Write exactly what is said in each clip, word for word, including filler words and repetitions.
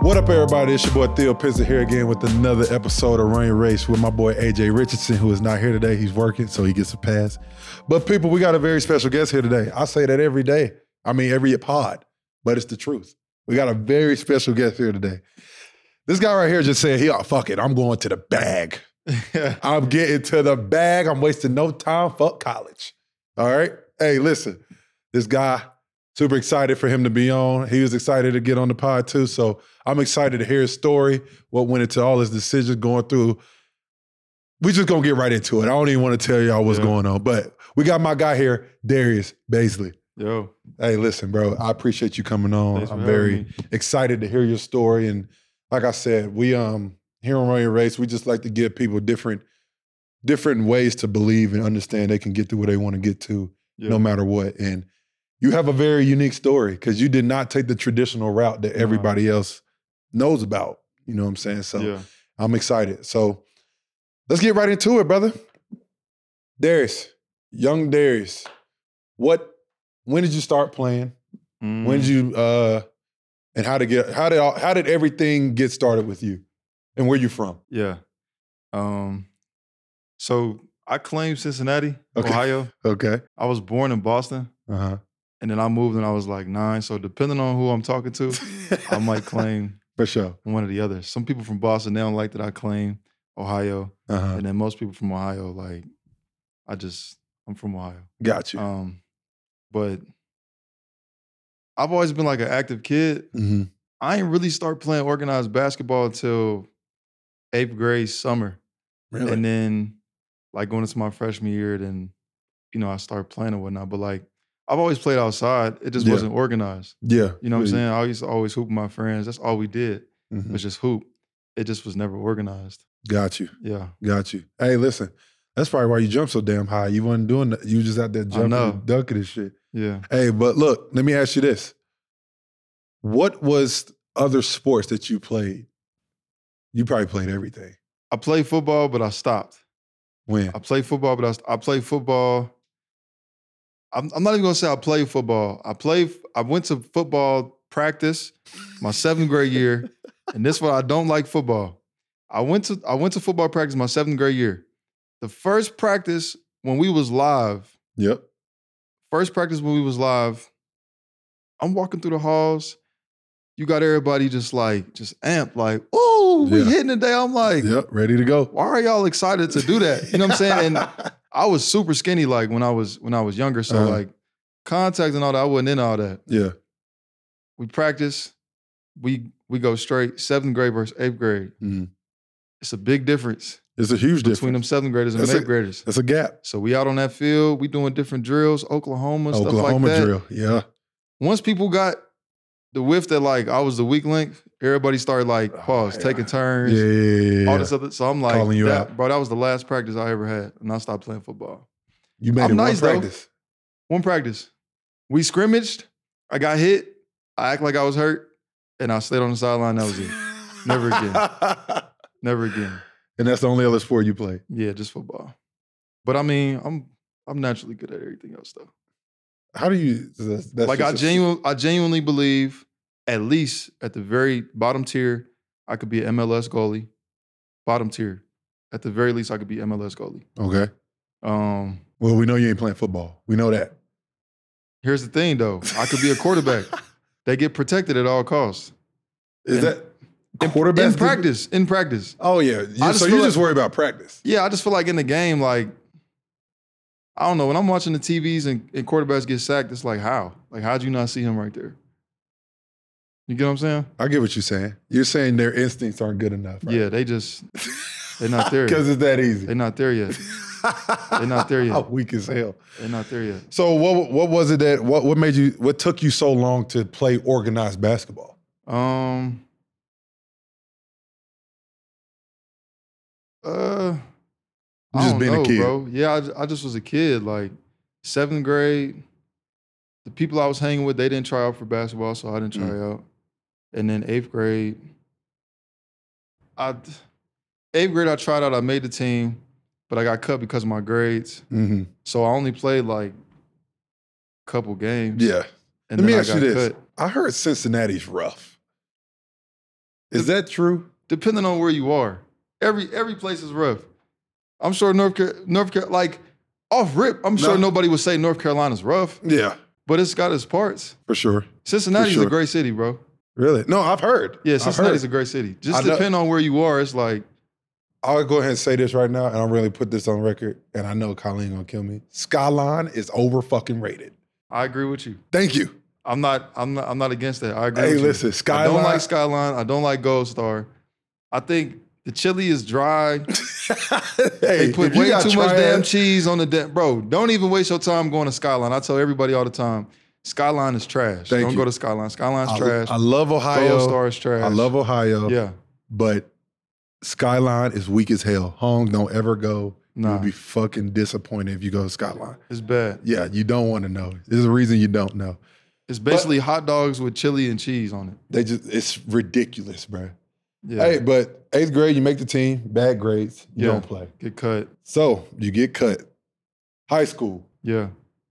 What up, everybody? It's your boy Theo Pinson here again with another episode of Run Your Race with my boy A J Richardson, who is not here today. He's working, so he gets a pass. But people, we got a very special guest here today. I say that every day. I mean, every pod, but it's the truth. We got a very special guest here today. This guy right here just said, "He, oh, fuck it, I'm going to the bag. I'm getting to the bag. I'm wasting no time. Fuck college." All right? Hey, listen, this guy, super excited for him to be on. He was excited to get on the pod too, so I'm excited to hear his story, what went into all his decisions going through. We just gonna get right into it. I don't even want to tell y'all what's yeah. going on, but we got my guy here, Darius Baisley. Yo. Hey, listen, bro, I appreciate you coming on. Thanks I'm very excited to hear your story. And like I said, we um here on Run Your Race, we just like to give people different, different ways to believe and understand they can get to where they want to get to yeah. no matter what. And you have a very unique story because you did not take the traditional route that everybody uh-huh. else knows about. You know what I'm saying? So yeah. I'm excited. So let's get right into it, brother. Darius, young Darius, what, when did you start playing? Mm. When did you, uh, and how did get, how did, how did everything get started with you? And where you from? Yeah. Um, so I claim Cincinnati, okay. Ohio. Okay. I was born in Boston. Uh-huh. And then I moved when I was like nine. So depending on who I'm talking to, I might claim for sure one or the other. Some people from Boston, they don't like that I claim Ohio. Uh-huh. And then most people from Ohio, like, I just, I'm from Ohio. Got you. Um, but I've always been like an active kid. Mm-hmm. I ain't really start playing organized basketball until eighth grade summer. Really? And then like going into my freshman year, then, you know, I started playing and whatnot. But like, I've always played outside. It just yeah. wasn't organized. Yeah. You know what I'm saying? I used to always hoop with my friends. That's all we did. Mm-hmm. Was just hoop. It just was never organized. Got you. Yeah. Got you. Hey, listen, that's probably why you jump so damn high. You wasn't doing that. You just out there jumping and dunking and shit. Yeah. Hey, but look, let me ask you this. What was other sports that you played? You probably played everything. I played football, but I stopped. When? I played football, but I, I played football. I'm, I'm not even gonna say I played football. I played. I went to football practice my seventh grade year, and this is why I don't like football. I went to I went to football practice my seventh grade year. The first practice when we was live. Yep. First practice when we was live. I'm walking through the halls. You got everybody just like just amped, like, oh, we yeah. hitting today. I'm like, yep, ready to go. Why are y'all excited to do that? You know what I'm saying? And I was super skinny like when I was when I was younger. So uh-huh. like contact and all that, I wasn't in all that. Yeah. We practice, we we go straight, seventh grade versus eighth grade. Mm-hmm. It's a big difference. It's a huge between difference. Between them seventh graders and that's eighth a, graders. That's a gap. So we out on that field, we doing different drills, Oklahoma, Oklahoma stuff like that. drill, yeah. Once people got the whiff that like I was the weak link, everybody started like pause, oh, yeah. taking turns, yeah, yeah, yeah, yeah. all this other. So I'm like, calling you that, out. Bro, that was the last practice I ever had, and I stopped playing football. You made I'm it nice, one practice. Though. One practice. We scrimmaged. I got hit. I act like I was hurt, and I stayed on the sideline. That was it. Never again. Never again. And that's the only other sport you play? Yeah, just football. But I mean, I'm I'm naturally good at everything else, though. How do you? That's, that's like I genuinely, I genuinely believe, at least at the very bottom tier, I could be an M L S goalie. Bottom tier, at the very least, I could be M L S goalie. Okay. Um. Well, we know you ain't playing football. We know that. Here's the thing, though. I could be a quarterback. They get protected at all costs. Is and that quarterback? In practice. In practice. Oh yeah. You, so you like, just worry about practice. Yeah, I just feel like in the game, like. I don't know. When I'm watching the T Vs and, and quarterbacks get sacked, it's like, how? Like, how'd you not see him right there? You get what I'm saying? I get what you're saying. You're saying their instincts aren't good enough, right? Yeah, they just, they're not there yet. Because it's that easy. They're not there yet. They're not there yet. How weak as hell. They're not there yet. So what what was it that, what, what made you, what took you so long to play organized basketball? Um, uh... You just I don't being know, a kid, bro. Yeah, I, I just was a kid. Like seventh grade, the people I was hanging with, they didn't try out for basketball, so I didn't try mm. out. And then eighth grade, I eighth grade I tried out. I made the team, but I got cut because of my grades. Mm-hmm. So I only played like a couple games. Yeah. And Let me then ask I you got this: cut. I heard Cincinnati's rough. Is that true? Depending on where you are. Every every place is rough. I'm sure North Car- North Car- like off rip, I'm sure No. nobody would say North Carolina's rough, Yeah, but it's got its parts. for sure. Cincinnati's For sure. a great city, bro. Really? No, I've heard. Yeah, I've Cincinnati's heard. a great city. I Just know- depending on where you are, it's like, I'll go ahead and say this right now, and I'll really put this on record, and I know Colleen gonna kill me. Skyline is over fucking rated. I agree with you. Thank you. I'm not, I'm not, I'm not against that. I agree Hey, with you. listen, I Skyline. don't like Skyline. I don't like Gold Star. I think the chili is dry. hey, They put if you way got too much triad- damn cheese on the damn. Bro, don't even waste your time going to Skyline. I tell everybody all the time, Skyline is trash. Thank don't you. go to Skyline. Skyline's I, trash. I love Ohio. Gold Star is trash. I love Ohio. Yeah. But Skyline is weak as hell. Hong, don't ever go. Nah. You'll be fucking disappointed if you go to Skyline. It's bad. Yeah, you don't want to know. There's a reason you don't know. It's basically hot dogs with chili and cheese on it. They just, it's ridiculous, bro. Yeah. Hey, but eighth grade, you make the team. Bad grades, you Yeah. don't play. Get cut. So you get cut. High school, Yeah.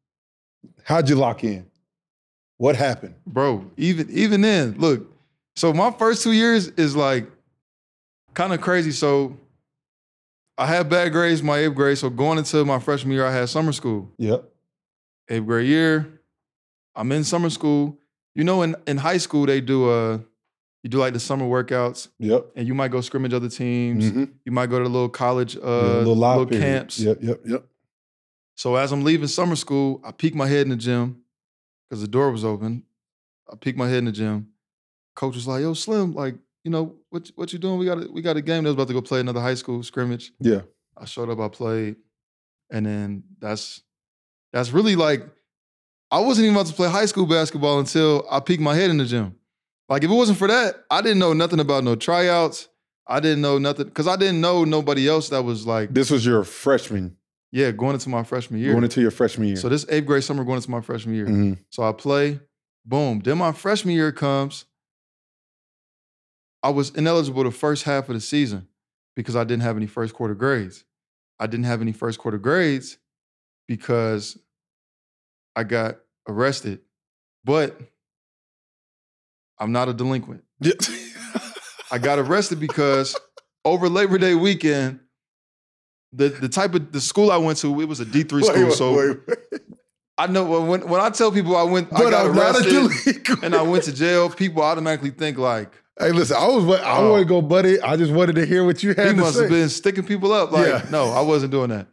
how'd you lock in? What happened? Bro, even even then, look. So my first two years is like kind of crazy. So I had bad grades my eighth grade. So going into my freshman year, I had summer school. Yep. Eighth grade year, I'm in summer school. You know, in, in high school, they do uh you do like the summer workouts, Yep. and you might go scrimmage other teams. Mhm. You might go to little college uh Yeah, little, little, live period. camps. Yep, yep, yep. So as I'm leaving summer school, I peek my head in the gym because the door was open. I peek my head in the gym. Coach was like, "Yo, Slim, like, you know, what what you doing? We got a, we got a game that was about to go play another high school scrimmage." Yeah. I showed up, I played, and then that's that's really like I wasn't even about to play high school basketball until I peeked my head in the gym. Like if it wasn't for that, I didn't know nothing about no tryouts. I didn't know nothing because I didn't know nobody else that was like, This was your freshman, yeah, going into my freshman year. going into your freshman year. So this eighth grade summer going into my freshman year. Mhm. So I play, boom. Then my freshman year comes. I was ineligible the first half of the season because I didn't have any first quarter grades. I didn't have any first quarter grades because I got arrested. But I'm not a delinquent. Yeah. I got arrested because over Labor Day weekend, the the type of the school I went to, it was a D three Wait, school. wait, so wait, wait. I know when when I tell people I went, I But got I'm not a arrested delinquent. and I went to jail, people automatically think like Hey, listen, I was I Oh. wasn't go buddy. I just wanted to hear what you had he to must say. have been sticking people up. Like, Yeah. no, I wasn't doing that.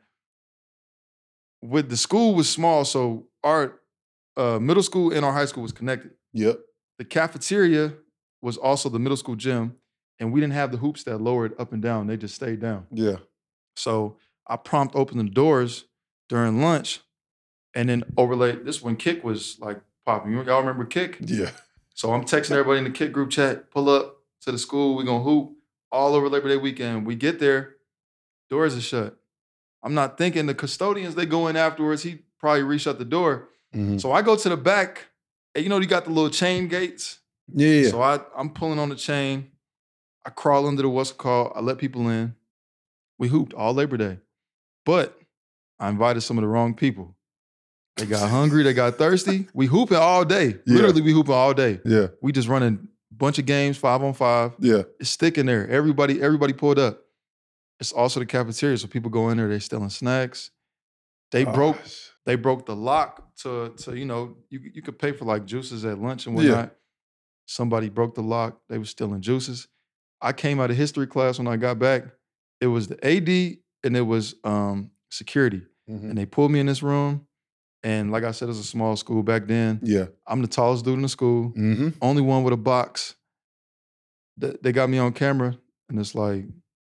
With the school was small, so our uh, middle school and our high school was connected. Yep. The cafeteria was also the middle school gym, and we didn't have the hoops that lowered up and down. They just stayed down. Yeah. So I prompt opened the doors during lunch, and then overlay this when Kick was like popping. You y'all remember Kick? Yeah. So I'm texting everybody in the Kick group chat, pull up to the school, we gonna hoop all over Labor Day weekend. We get there, doors are shut. I'm not thinking the custodians, they go in afterwards, he probably re-shut the door. Mhm. So I go to the back, and you know, you got the little chain gates. Yeah. yeah. So I, I'm pulling on the chain. I crawl under the what's it called. I let people in. We hooped all Labor Day. But I invited some of the wrong people. They got hungry, they got thirsty. We hooping all day. Yeah. Literally, we hooping all day. yeah. We just running a bunch of games, five on five. Yeah. It's sticking there. Everybody, everybody pulled up. It's also the cafeteria, so people go in there, they stealing snacks. They broke, Gosh. they broke the lock to, to you know, you, you could pay for like juices at lunch and Yeah. whatnot. Somebody broke the lock. They were stealing juices. I came out of history class when I got back. It was the A D and it was um, security. Mhm. And they pulled me in this room. And like I said, it was a small school back then. Yeah. I'm the tallest dude in the school. Mm-hmm. Only one with a box. Th- They got me on camera, and it's like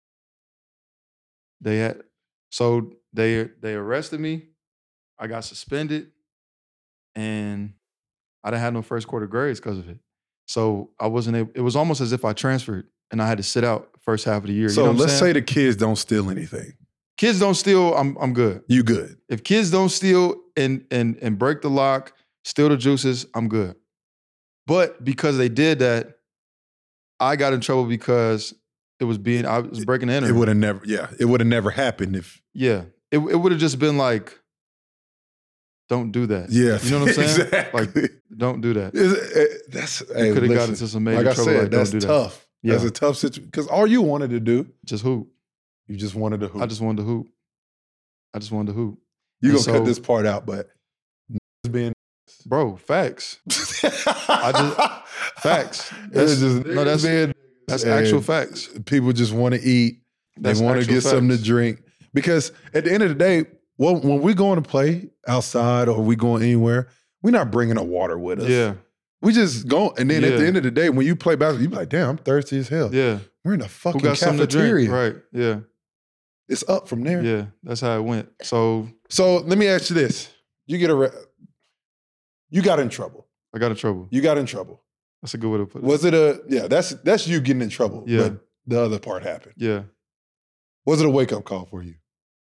they had. So they they arrested me. I got suspended, and I didn't have no first quarter grades because of it. So I wasn't able. It was almost as if I transferred, and I had to sit out first half of the year. So you know what let's I'm say saying? the kids don't steal anything. Kids don't steal. I'm I'm good. You good. If kids don't steal and and and break the lock, steal the juices, I'm good. But because they did that, I got in trouble because it was being I was breaking the It internet. would have never, yeah, it would have never happened if, Yeah, it it would have just been like, don't do that. yeah. You know what I'm saying? Exactly. Like, don't do that. Is it- it- that's, hey, You could have listen, gotten into some major like I trouble. said, like, that's don't do tough. Yeah. That's a tough situation because all you wanted to do, Just hoop. you just wanted to hoop. I just wanted to hoop. I just wanted to hoop. You And gonna so- cut this part out, but being Bro, facts. I just facts. That's, just, no, that's being, that's and actual facts. People just want to eat. They That's want to actual get something to facts. drink because at the end of the day, well, when we going to play outside or we going anywhere, we're not bringing a water with us. Yeah, We just go, and then at Yeah. the end of the day, when you play basketball, you be like, "Damn, I'm thirsty as hell." yeah. We're in a Who fucking got something to cafeteria. drink? Right. Yeah, It's up from there. yeah. That's how it went. So So let me ask you this: You get a, re- you got in trouble. I got in trouble. You got in trouble. That's a good way to put it. Was it a yeah? That's that's you getting in trouble. Yeah. But the other part happened. Yeah. Was it a wake up call for you?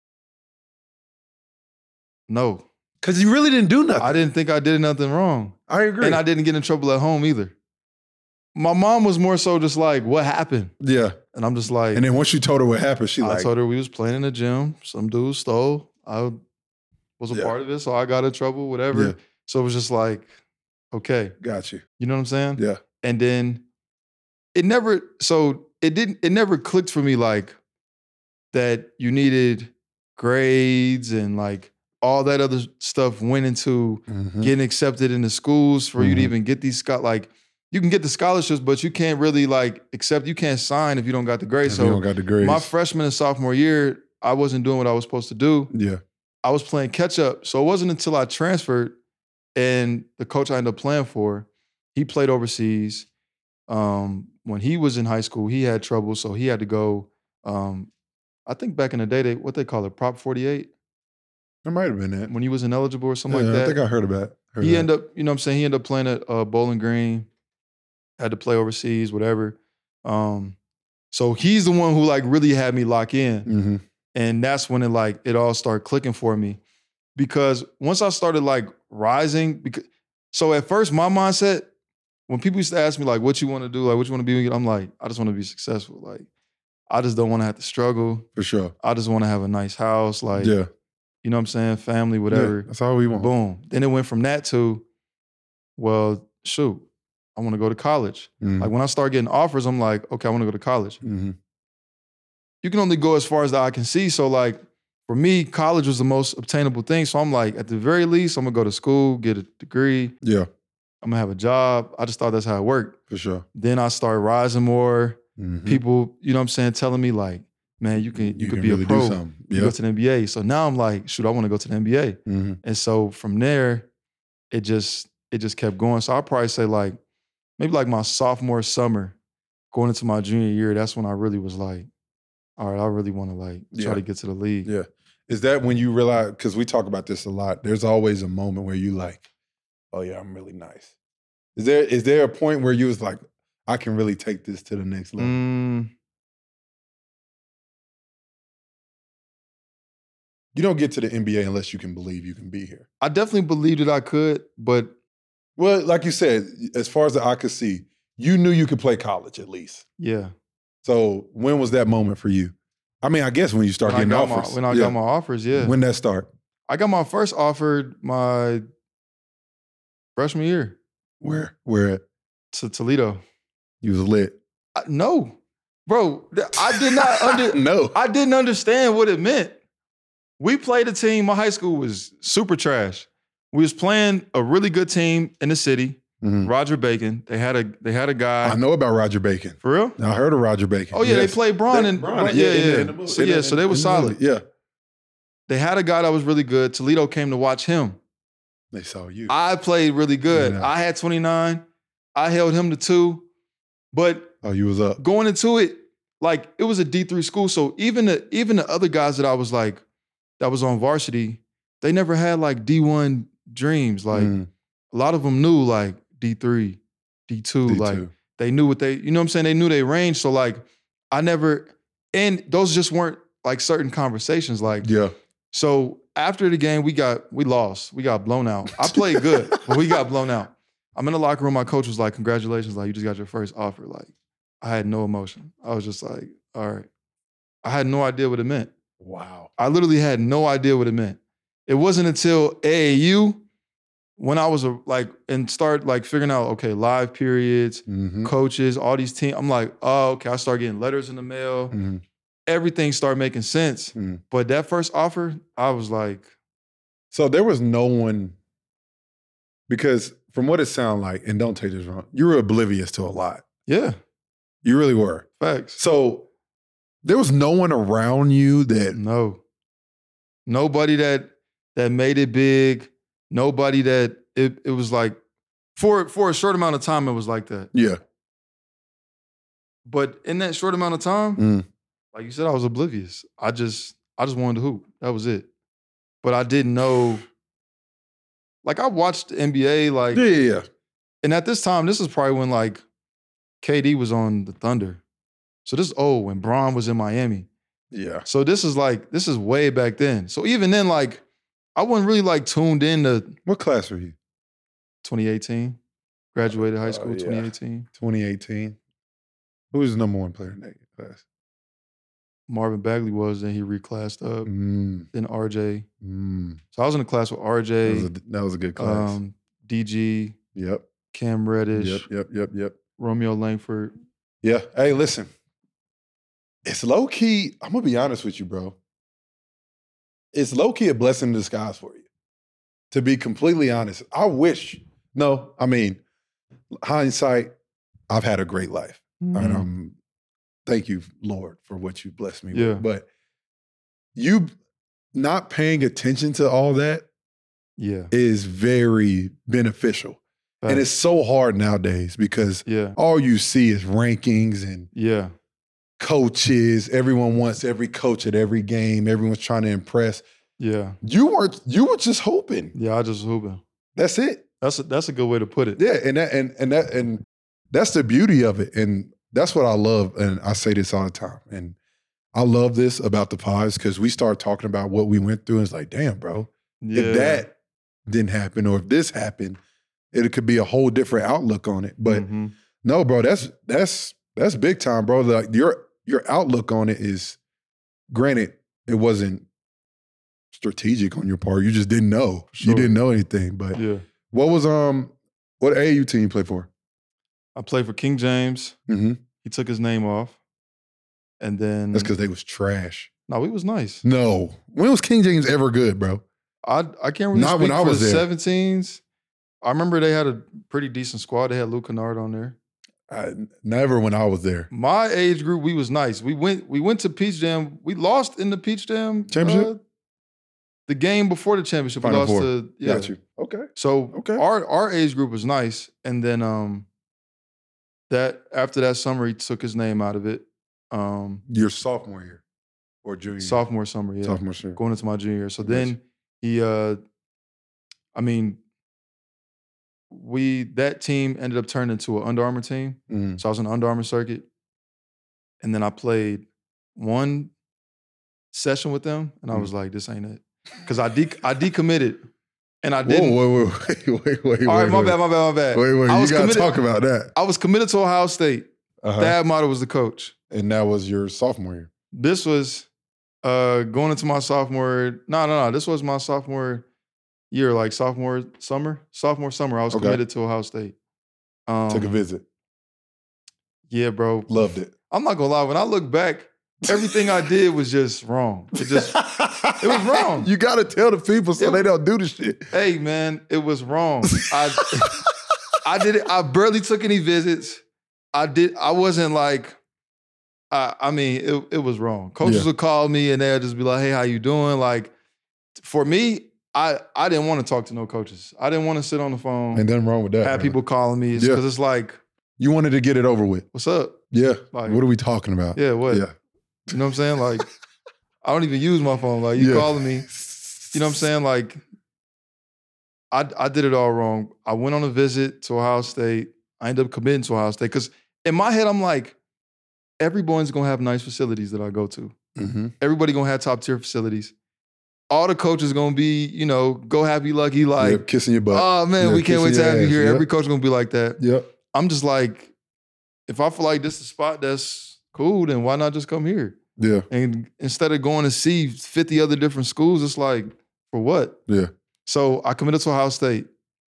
No, Because you really didn't do nothing. I didn't think I did nothing wrong, I agree. and I didn't get in trouble at home either. My mom was more so just like, "What happened?" yeah. And I'm just like, And then once you told her what happened, she I like, told her we was playing in the gym. Some dude stole. I was a Yeah. part of it, so I got in trouble. Whatever. Yeah. So it was just like, okay, got you. you know what I'm saying? Yeah. And then it never. So it didn't. It never clicked for me like that. You needed grades and like all that other stuff went into Mhm. getting accepted into schools for you to Mhm. even get these scho- like you can get the scholarships, but you can't really like accept. You can't sign if you don't got the grades. If So you don't got the grades. my freshman and sophomore year, I wasn't doing what I was supposed to do. yeah. I was playing catch up. So it wasn't until I transferred and the coach I ended up playing for, he played overseas. Um, when he was in high school, he had trouble, so he had to go. Um, I think back in the day, they what they call it, Prop forty-eight, It might have been that. when he was ineligible or something yeah, like that. I think I heard about it. Heard he that. ended up, you know what I'm saying? He ended up playing at uh, Bowling Green, had to play overseas, whatever. Um, so he's the one who like really had me lock in. Mhm. And that's when it like it all started clicking for me. Because once I started like rising, because so at first my mindset, when people used to ask me like what you want to do, like what you want to be, when you-" I'm like, I just want to be successful. Like, I just don't want to have to struggle. For sure. I just want to have a nice house, like, yeah. you know what I'm saying, family, whatever. Yeah, that's all we want. Boom. Then it went from that to, well, shoot, I want to go to college. Mhm. Like when I start getting offers, I'm like, okay, I want to go to college. Mhm. You can only go as far as the eye can see. So like for me, college was the most obtainable thing. So I'm like, at the very least, I'm gonna go to school, get a degree. Yeah, I'm gonna have a job. I just thought that's how it worked. for sure. Then I started rising more. Mhm. People, you know what I'm saying, telling me like, man, you can you, You could can be really a pro. do something. You Yeah. go to the N B A. So now I'm like, shoot, I want to go to the N B A. Mhm. And so from there, it just it just kept going. So I'll probably say like maybe like my sophomore summer, going into my junior year, that's when I really was like, all right, I really want to like try Yeah. to get to the league. Yeah. Is that when you realize, because we talk about this a lot, there's always a moment where you like, oh yeah, I'm really nice. Is there is there a point where you was like, I can really take this to the next level? Mm, You don't get to the N B A unless you can believe you can be here. I definitely believed that I could, but Well, like you said, as far as the eye could see, you knew you could play college at least. yeah. So when was that moment for you? I mean, I guess when you start When I, getting got offers. my, when I Yeah. got my offers, yeah. When that start? I got my first offer my freshman year Where? Where at? to Toledo. You was lit. I, no, bro, th- I did not under. No. I didn't understand what it meant. We played a team. My high school was super trash. We was playing a really good team in the city. Mhm. Roger Bacon. They had a they had a guy. I know about Roger Bacon. For real? I heard of Roger Bacon. Oh yeah, Yes. they played Braun and Bron, yeah, yeah. in the- yeah. in the movie- so in yeah, the- so they in were the solid. movie. Yeah. They had a guy that was really good. Toledo came to watch him. They saw you. I played really good. Yeah. I had twenty-nine. I held him to two. But oh, you was up. going into it, like it was a D three school. So even the even the other guys that I was like, that was on varsity, they never had like D one dreams. Like Mm, a lot of them knew like D three, D two, D two. like they knew what they, you know what I'm saying? They knew their range. So like I never, and those just weren't like certain conversations. Like, yeah. so after the game, we got, we lost. We got blown out. I played good, but we got blown out. I'm in the locker room. My coach was like, congratulations. Like, you just got your first offer. Like, I had no emotion. I was just like, all right. I had no idea what it meant. Wow. I literally had no idea what it meant. It wasn't until A A U when I was a, like, and start like figuring out, okay, live periods, Mm-hmm. coaches, all these teams, I'm like, oh, okay, I start getting letters in the mail. Mm-hmm. Everything started making sense. Mm-hmm. But that first offer, I was like, So there was no one, because from what it sounded like, and don't take this wrong, you were oblivious to a lot. yeah, You really were. facts. So there was no one around you that, No. Nobody that that made it big. Nobody that it it was like for for a short amount of time it was like that. yeah. But in that short amount of time, Mm. like you said, I was oblivious. I just I just wanted to hoop. That was it. But I didn't know. Like I watched the N B A, like, Yeah, yeah, yeah. and at this time, this is probably when like K D was on the Thunder. So this is old when Bron was in Miami. Yeah. So this is like this is way back then. So even then, like I wasn't really like tuned in to What class were you? twenty eighteen. Graduated high Oh, school yeah. twenty eighteen. twenty eighteen. Who was the number one player in that class? Marvin Bagley was, then he reclassed up. Mm, Then R J. mm. So I was in the class with R That, J, was a, that was a good class. um, D G, yep. Cam Reddish, Yep. Yep. Yep. Yep. Romeo Langford. Yeah. Hey, listen. It's low key. I'm gonna be honest with you, bro. It's low key a blessing in disguise for you. To be completely honest, I wish. No, I mean, hindsight. I've had a great life, and Mhm. um, thank you, Lord, for what you blessed me Yeah. with. But you not paying attention to all that Yeah. is very beneficial, and it's so hard nowadays because yeah. all you see is rankings and Yeah. coaches. Everyone wants every coach at every game. Everyone's trying to impress. Yeah. You were you were just hoping. Yeah. I just hooping. That's it. That's a, that's a good way to put it. Yeah, and that and and that and that's the beauty of it. And that's what I love. And I say this all the time. And I love this about the Pies because we start talking about what we went through. And it's like, damn, bro, Yeah. if that didn't happen or if this happened, it could be a whole different outlook on it. But Mhm. no, bro, that's that's that's big time, bro. Like your your outlook on it is, granted, it wasn't strategic on your part. You just didn't know. Sure. You didn't know anything. But Yeah. what was um what A A U team you play for? I played for King James. Mm-hmm. He took his name off. And then That's because they was trash. no, he was nice. No. When was King James ever good, bro? I I can't really Not speak when I for was the there. seventeens. I remember they had a pretty decent squad. They had Luke Kennard on there. I, never when I was there. My age group, we was nice. We went we went to Peach Jam. We lost in the Peach Jam Championship? uh, the game before the championship. Final we lost Four. to yeah. Got you. Okay. So Okay. our our age group was nice, and then um that after that summer he took his name out of it. Um, Your sophomore year or junior year? sophomore summer, yeah, Sophomore year. going into my junior year. So Gotcha. then he, uh, I mean, we that team ended up turning into an Under Armour team. Mm. So I was on the Under Armour circuit, and then I played one session with them, and I was like, "This ain't it," because I de- I decommitted, and I didn't. Whoa, wait, wait, wait, wait, wait. All right, wait, my wait. bad, my bad, my bad. Wait, wait. I You was got to committed- talk about that. I was committed to Ohio State. Uh-huh. Thad Matta was the coach. And that was your sophomore year. This was uh, going into my sophomore. No, no, no. This was my sophomore year, like sophomore summer. Sophomore summer, I was Okay. committed to Ohio State. Um, Took a visit. Yeah, bro. Loved it. I'm not gonna lie. When I look back, everything I did was just wrong. It just, it was wrong. You got to tell the people so It- they don't do the shit. hey, man, it was wrong. I, I did it. I barely took any visits. I did. I wasn't like. I, I mean, it, it was wrong. Coaches Yeah. would call me and they'd just be like, "Hey, how you doing?" Like, for me, I I didn't want to talk to no coaches. I didn't want to sit on the phone, Ain't nothing wrong with that. have brother. people calling me because Yeah. it's like, You wanted to get it over with. "What's up?" Yeah. Like, What are we talking about? yeah, what? Yeah. You know what I'm saying? Like, I don't even use my phone. Like, you Yeah. calling me. You know what I'm saying? Like, I I did it all wrong. I went on a visit to Ohio State. I ended up committing to Ohio State because in my head, I'm like, everyone's gonna have nice facilities that I go to. Mm-hmm. Everybody gonna have top tier facilities. All the coaches gonna be, you know, go happy lucky, like, Yep, kissing your butt. oh man, Yeah, we can't wait kissing to have your you ass. here. Yep. Every coach gonna be like that. Yep. I'm just like, if I feel like this is a spot that's cool, then why not just come here? Yeah. And instead of going to see fifty other different schools, it's like, for what? Yeah. So I committed to Ohio State.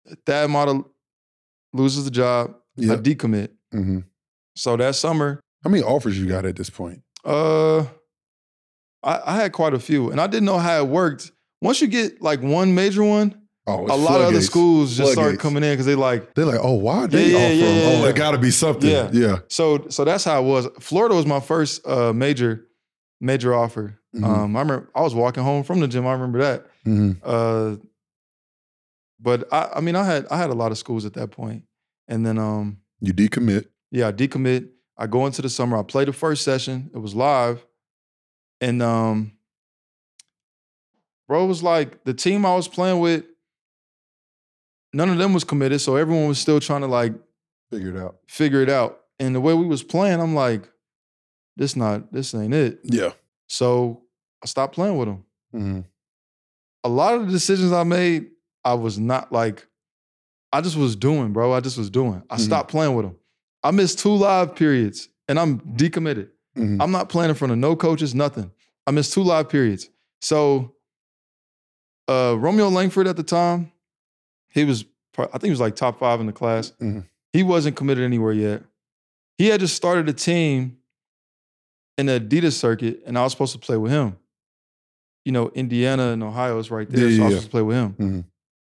Thad Matta loses the job. I Yep. decommit. Mm-hmm. So that summer, How many offers you got at this point? uh, I, I had quite a few, and I didn't know how it worked. Once you get like one major one, Oh, a lot of other schools just start Floodgates. coming in because they like. They're like, oh, why they Yeah, yeah, offer yeah, them? yeah, Oh, yeah. it got to be something. Yeah. Yeah. So so that's how it was. Florida was my first uh, major major offer. Mhm. Um, I remember I was walking home from the gym. I remember that. Mm-hmm. Uh, but I, I mean, I had I had a lot of schools at that point, and then um, You decommit. yeah, I decommit. I go into the summer. I play the first session. It was live, and um, bro, it was like the team I was playing with. None of them was committed, so everyone was still trying to like Figure it out. figure it out. And the way we was playing, I'm like, this not this ain't it. Yeah. So I stopped playing with them. Mm-hmm. A lot of the decisions I made, I was not like, I just was doing, bro. I just was doing. I Mhm. stopped playing with them. I missed two live periods and I'm decommitted. Mm-hmm. I'm not playing in front of no coaches, nothing. I missed two live periods. So uh, Romeo Langford at the time, he was, I think he was like top five in the class. Mhm. He wasn't committed anywhere yet. He had just started a team in the Adidas circuit and I was supposed to play with him. You know, Indiana and Ohio is right there, Yeah, so I was yeah. supposed to play with him. Mhm.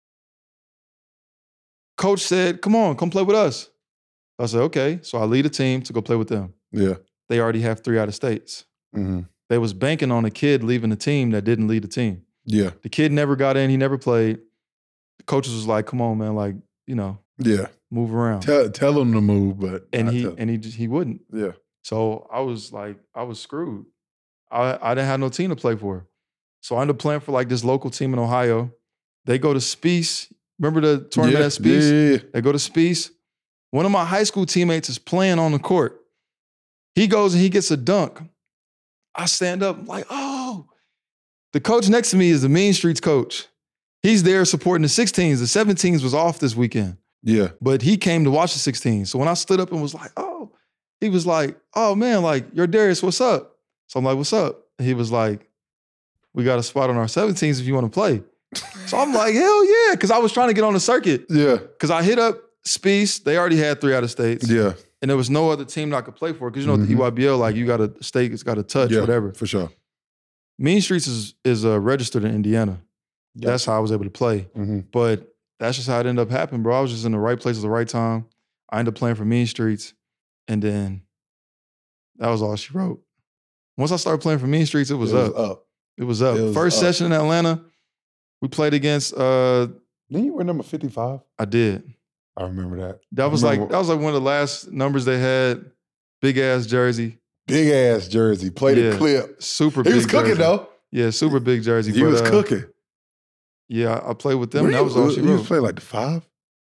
Coach said, come on, come play with us. I said, okay. So I lead a team to go play with them. Yeah. They already have three out of states. Mm-hmm. They was banking on a kid leaving the team that didn't lead the team. Yeah. The kid never got in, he never played. The coaches was like, come on, man, like, you know, Yeah. move around. Tell tell them to move, but and not he tell- and he just he wouldn't. yeah. So I was like, I was screwed. I, I didn't have no team to play for. So I ended up playing for like this local team in Ohio. They go to Spiece. Remember the tournament yeah. at Spiece? Yeah, yeah, yeah. They go to Spiece. One of my high school teammates is playing on the court. He goes and he gets a dunk. I stand up like, oh. The coach next to me is the Mean Streets coach. He's there supporting the sixteens. The seventeens was off this weekend, Yeah. but he came to watch the sixteens. So when I stood up and was like, oh, he was like, oh man, like, you're Darius, what's up? So I'm like, what's up? And he was like, we got a spot on our seventeens if you want to play. So I'm like, hell yeah, because I was trying to get on the circuit. Yeah. Because I hit up Spiece. They already had three out of states. Yeah. And there was no other team that I could play for. Because you know, Mhm. the E Y B L, like you got a state, it's got a touch, Yeah. whatever. For sure. Mean Streets is is uh, registered in Indiana. That's how I was able to play. Mm-hmm. But that's just how it ended up happening, bro. I was just in the right place at the right time. I ended up playing for Mean Streets. And then that was all she wrote. Once I started playing for Mean Streets, it was, it was up. up. It was up. It was First up. session in Atlanta, we played against, uh, Didn't you wear number fifty-five? I did. I remember that. That I was remember- like that was like one of the last numbers they had. Big ass jersey. Big ass jersey. Played Yeah. a clip. Super He big was cooking jersey. though. Yeah, super big jersey. He but, was uh, cooking. Yeah, I played with them. Were And that you- was all she you was wrote. playing like the five?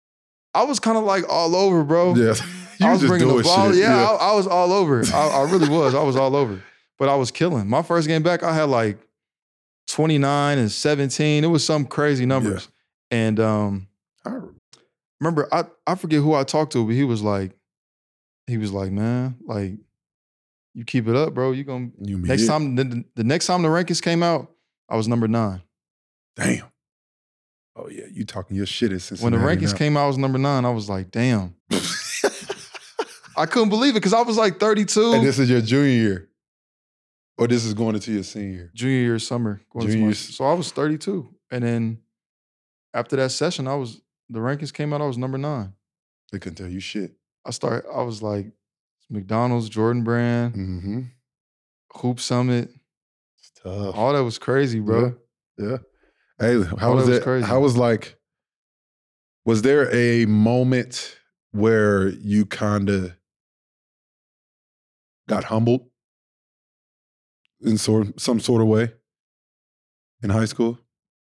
I was kind of like all over, bro. Yeah. You I was was just bringing the doing ball. shit. Yeah, I, I was all over. I, I really was. I was all over. But I was killing. My first game back, I had like twenty-nine and seventeen. It was some crazy numbers. And um, I remember. remember, I, I forget who I talked to, but he was like, he was like, man, like, you keep it up, bro. You gonna You mean next it? time the, the next time the rankings came out, I was number nine. Damn. Oh yeah, you talking your shit at When Cincinnati the rankings now. came out, I was number nine. I was like, damn. I couldn't believe it because I was like thirty-two. And this is your junior year, or this is going into your senior year. Junior year summer. Going to Junior my- year- so I was thirty-two. And then after that session, I was the rankings came out, I was number nine. They couldn't tell you shit. I started, I was like McDonald's, Jordan Brand, Mm-hmm. Hoop Summit. It's tough. All that was crazy, bro. Yeah. Hey, how All was that was that? crazy. How was like? Was there a moment where you kind of got humbled in sort some sort of way in high school?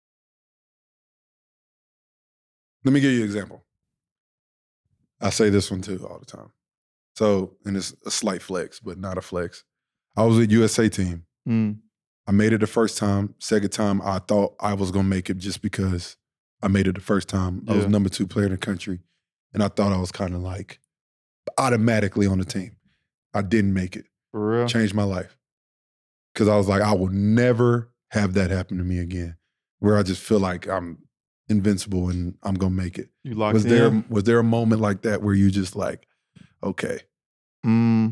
Let me give you an example. I say this one too all the time. So, and it's a slight flex, but not a flex. I was with U S A team. Mm. I made it the first time. Second time, I thought I was gonna make it just because I made it the first time. I was Yeah. number two player in the country, and I thought I was kind of like automatically on the team. I didn't make it. For real. Changed my life because I was like, I will never have that happen to me again, where I just feel like I'm invincible and I'm gonna make it. You locked Was in? there was there a moment like that where you just like, okay, Mm,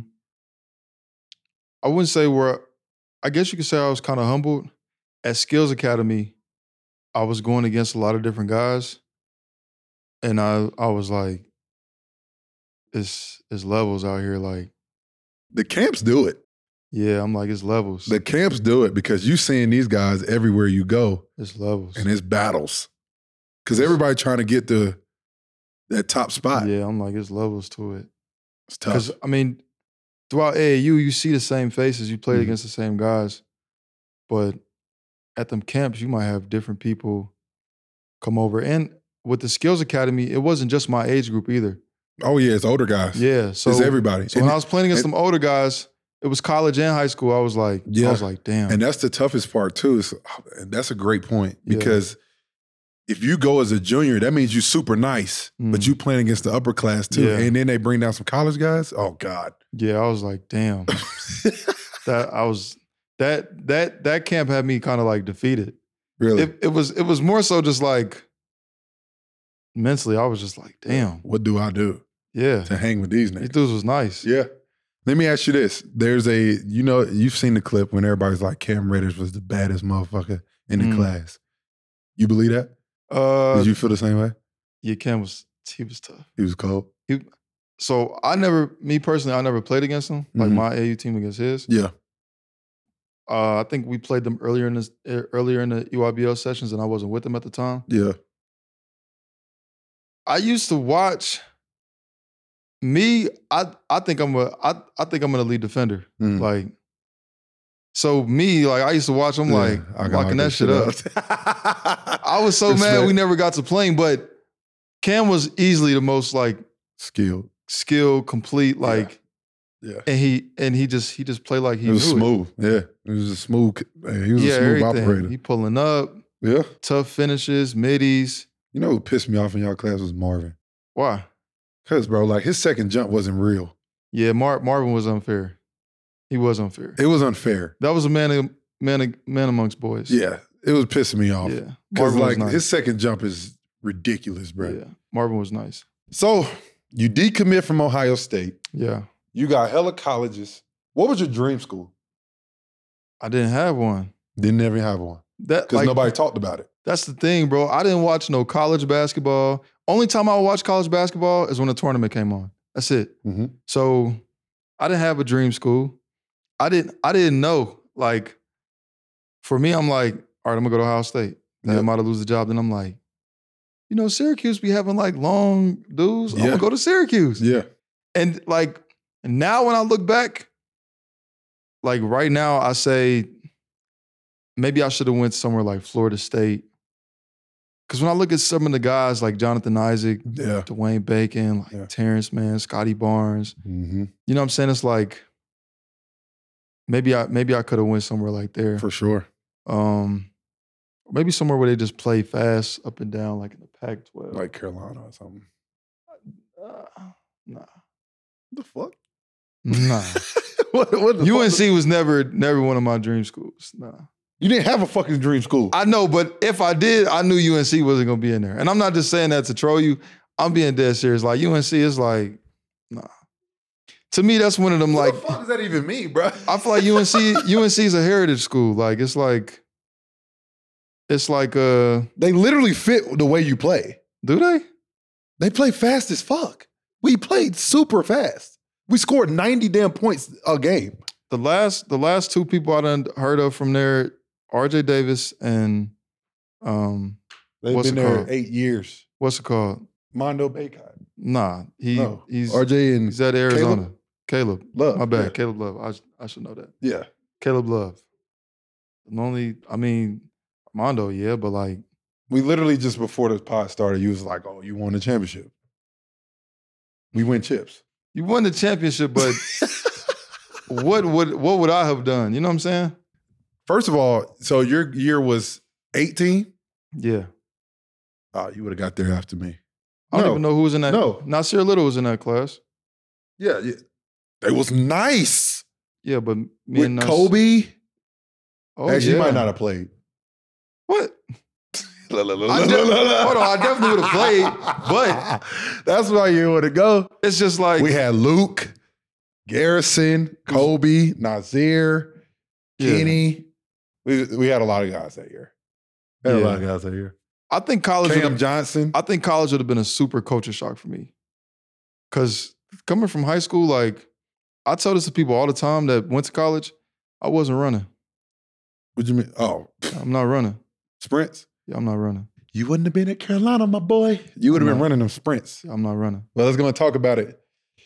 I wouldn't say where. I guess you could say I was kind of humbled. At Skills Academy, I was going against a lot of different guys, and I I was like, it's it's levels out here. Like, the camps do it. yeah, I'm like, it's levels. The camps do it because you seeing these guys everywhere you go, It's levels. and it's battles. Because everybody trying to get the that top spot. Yeah, I'm like, it's levels to it. It's tough. Because I mean, throughout A A U, you see the same faces. You played Mhm. against the same guys, but at them camps, you might have different people come over. And with the Skills Academy, it wasn't just my age group either. Oh yeah, it's older guys. Yeah, so it's everybody. So and, when I was playing against and- some older guys, it was college and high school. I was like, Yeah. I was like, damn. and that's the toughest part too. Is, and that's a great point Yeah. because if you go as a junior, that means you're super nice, but Mm. you playing against the upper class too. Yeah. And then they bring down some college guys. Oh God. Yeah, I was like, damn. that I was that that that camp had me kind of like defeated. Really? It, it was it was more so just like mentally, I was just like, damn. What do I do Yeah. to hang with these These niggas? dudes was nice. Yeah. Let me ask you this. There's a, you know, you've seen the clip when everybody's like Cam Reddish was the baddest motherfucker in the Mm. class. You believe that? Uh Did you feel the same way? yeah, Cam was he was tough. He was cold. So I never, me personally, I never played against him. Like Mhm. my A U team against his. Yeah. Uh, I think we played them earlier in this earlier in the U I B L sessions, and I wasn't with them at the time. Yeah. I used to watch me. I I think I'm a I I think I'm gonna lead defender. Mm. Like, so me, like I used to watch them, like Yeah, I I'm can locking lock that shit up. I was so mad Respect. we never got to playing, but Cam was easily the most like Skilled. skilled, complete, like, Yeah. and he and he just he just played like he He was knew it. smooth. Yeah. He was a smooth, man, he was Yeah, a smooth everything. operator. He pulling up, Yeah. tough finishes, middies. You know what pissed me off in y'all class was Marvin. Why? Cause bro, like his second jump wasn't real. Yeah, Mar- Marvin was unfair. He was unfair. It was unfair. That was a man, man, man amongst boys. Yeah. It was pissing me off. yeah. Cause Marvin like was nice. his second jump is ridiculous, bro. Yeah, Marvin was nice. So you decommit from Ohio State. Yeah, You got hella colleges. What was your dream school? I didn't have one. Didn't ever have one. That Because like, nobody talked about it. That's the thing, bro. I didn't watch no college basketball. Only time I would watch college basketball is when the tournament came on. That's it. Mhm. So I didn't have a dream school. I didn't. I didn't know. Like, for me, I'm like, all right, I'm gonna go to Ohio State. Then Yep. I might have lose the job. Then I'm like, you know, Syracuse be having like long dudes. I'm Yeah. gonna go to Syracuse. Yeah. And like now, when I look back, like right now, I say maybe I should have went somewhere like Florida State. Because when I look at some of the guys like Jonathan Isaac, Yeah. Dwayne Bacon, like Yeah. Terrence Mann, Scotty Barnes, Mm-hmm. you know what I'm saying? It's like maybe I maybe I could have went somewhere like there. For sure. Um, maybe somewhere where they just play fast up and down, like in the Pac twelve. Like Carolina or something. uh, nah, What the fuck? nah. what, what the U N fuck? C was never never one of my dream schools. Nah. You didn't have a fucking dream school. I know, but if I did, I knew U N C wasn't gonna be in there. And I'm not just saying that to troll you. I'm being dead serious. Like U N C is like, nah. To me, that's one of them. What Like, the fuck does that even mean, bro? I feel like U N C U N C is a heritage school. Like, it's like, it's like, uh, They literally fit the way you play. do they? They play fast as fuck. We played super fast. We scored ninety damn points a game. The last the last two people I done heard of from there, R J Davis and um, They've What's been it there called? eight years. what's it called? Mondo Baycott. Nah, he No. he's R J and he's at Arizona. Caleb, Love. my bad, Yeah. Caleb Love. I sh- I should know that. Yeah. Caleb Love. And only, I mean, Mondo, yeah, but like, We literally just before the pod started, you was like, oh, you won the championship. We win chips. you won the championship, but what would what would I have done? You know what I'm saying? First of all, so your year was eighteen? Yeah. Oh, you would have got there after me. I don't No. even know who was in that. No. Nasir Little was in that class. Yeah, yeah. It was nice. Yeah, but me With and Nas- Kobe. Oh, Actually, yeah. he might not have played. What? I de- hold on, I definitely would have played, but that's why you want to go. It's just like we had Luke, Garrison, Kobe, Nazir, yeah. Kenny. We we had a lot of guys that year. We had yeah. a lot of guys that year. I think college Cam Johnson. I think college would have been a super culture shock for me. Cause coming from high school, like I tell this to people all the time that went to college, I wasn't running. What you mean? Oh, I'm not running. Sprints? Yeah, I'm not running. You wouldn't have been at Carolina, my boy. You would have been running them sprints. I'm not running. Well, let's go and talk about it.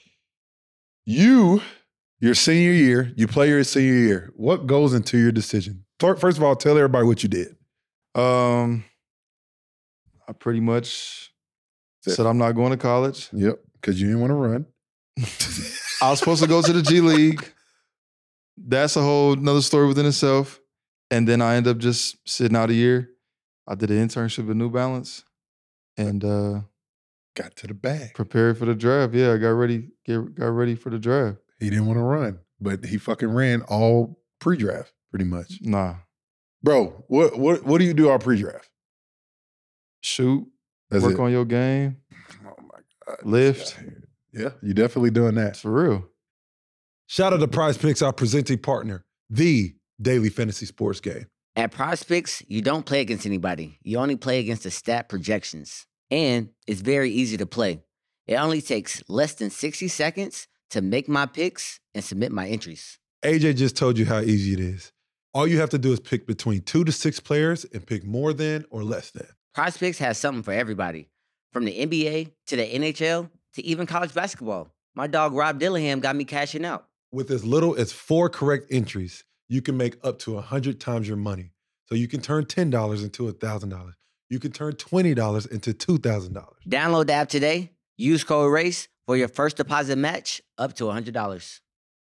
You, your senior year, you play your senior year. What goes into your decision? First of all, tell everybody what you did. Um, I pretty much That's said it. I'm not going to college. Yep, because you didn't want to run. I was supposed to go to the G League. That's a whole nother story within itself. And then I ended up just sitting out a year. I did an internship at New Balance and uh, got to the bag. Prepared for the draft. Yeah, I got ready, get, got ready for the draft. He didn't want to run, but he fucking ran all pre-draft pretty much. Nah. Bro, what what what do you do all pre-draft? Shoot. That's work it. on your game. Oh my God. Lift. Yeah, you're definitely doing that. For real. Shout out to Prize Picks, our presenting partner, the daily fantasy sports game. At Prize Picks, you don't play against anybody. You only play against the stat projections. And it's very easy to play. It only takes less than sixty seconds to make my picks and submit my entries. A J just told you how easy it is. All you have to do is pick between two to six players and pick more than or less than. Prize Picks has something for everybody. From the N B A to the N H L to even college basketball. My dog Rob Dillingham got me cashing out. With as little as four correct entries, you can make up to one hundred times your money. So you can turn ten dollars into one thousand dollars. You can turn twenty dollars into two thousand dollars. Download the app today. Use code RACE for your first deposit match up to one hundred dollars.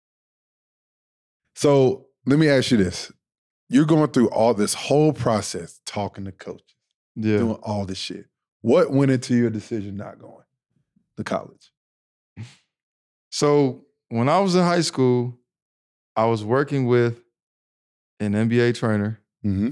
So let me ask you this. You're going through all this whole process, talking to coaches, yeah. doing all this shit. What went into your decision not going to college? So when I was in high school, I was working with an N B A trainer. Mm-hmm.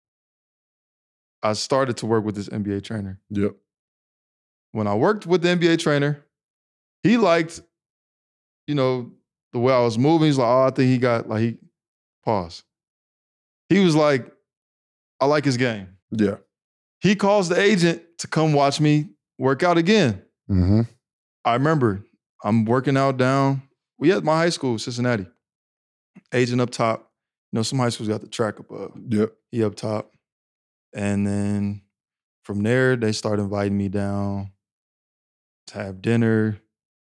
I started to work with this N B A trainer. Yep. When I worked with the N B A trainer, he liked, you know, the way I was moving. He's like, oh, I think he got, like, he, pause. He was like, I like his game. Yeah. He calls the agent to come watch me work out again. Mm-hmm. I remember I'm working out down, we at my high school, Cincinnati. Agent up top. You know, some high schools got the track above. Yep. He up top. And then from there, they start inviting me down to have dinner,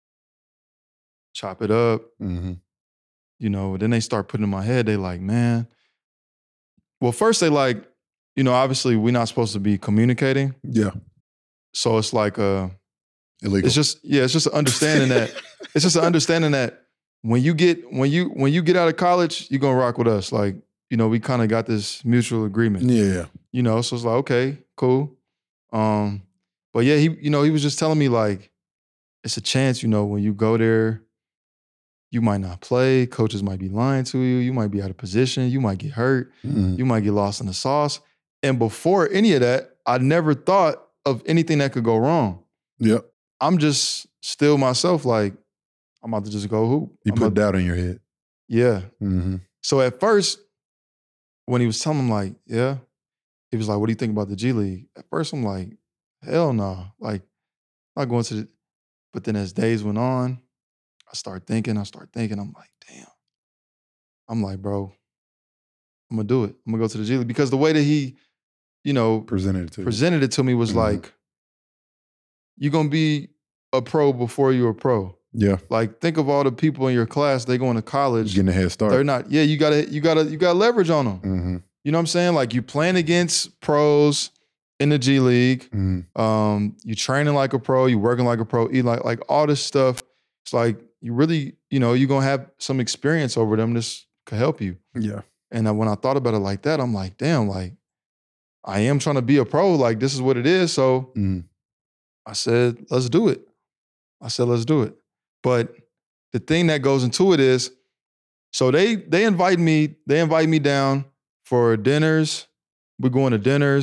chop it up. Mm-hmm. You know, then they start putting in my head, they like, man. Well, first they like, you know, obviously we're not supposed to be communicating. Yeah. So it's like uh illegal. It's just, yeah, it's just an understanding that, it's just an understanding that when you get, when you, when you get out of college, you're gonna rock with us. Like, you know, we kind of got this mutual agreement. Yeah. You know, so it's like, okay, cool. Um, but yeah, he, you know, he was just telling me like, it's a chance, you know, when you go there, you might not play, coaches might be lying to you, you might be out of position, you might get hurt, mm-hmm. you might get lost in the sauce. And before any of that, I never thought of anything that could go wrong. Yep. I'm just still myself, like, I'm about to just go hoop. You I'm put about, doubt in your head. Yeah. Mm-hmm. So at first, when he was telling me like, yeah, he was like, what do you think about the G League? At first, I'm like, hell no. Like, I'm not going to the, but then as days went on, I start thinking, I start thinking, I'm like, damn. I'm like, bro, I'm gonna do it. I'm gonna go to the G League. Because the way that he, you know, presented it to, presented it to me was mm-hmm. like, you're gonna be a pro before you're a pro. Yeah. Like, think of all the people in your class, they going to college. Getting a head start. They're not, yeah, you gotta, you gotta, you gotta leverage on them. Mm-hmm. You know what I'm saying? Like, you playing against pros in the G League. Mm-hmm. Um, you training like a pro, you working like a pro, eat like, like all this stuff. It's like, you really, you know, you're going to have some experience over them. This could help you. Yeah. And when I thought about it like that, I'm like, damn, like, I am trying to be a pro. Like, this is what it is. So mm-hmm. I said, let's do it. I said, let's do it. But the thing that goes into it is, so they they invite me, they invite me down for dinners. We're going to dinners.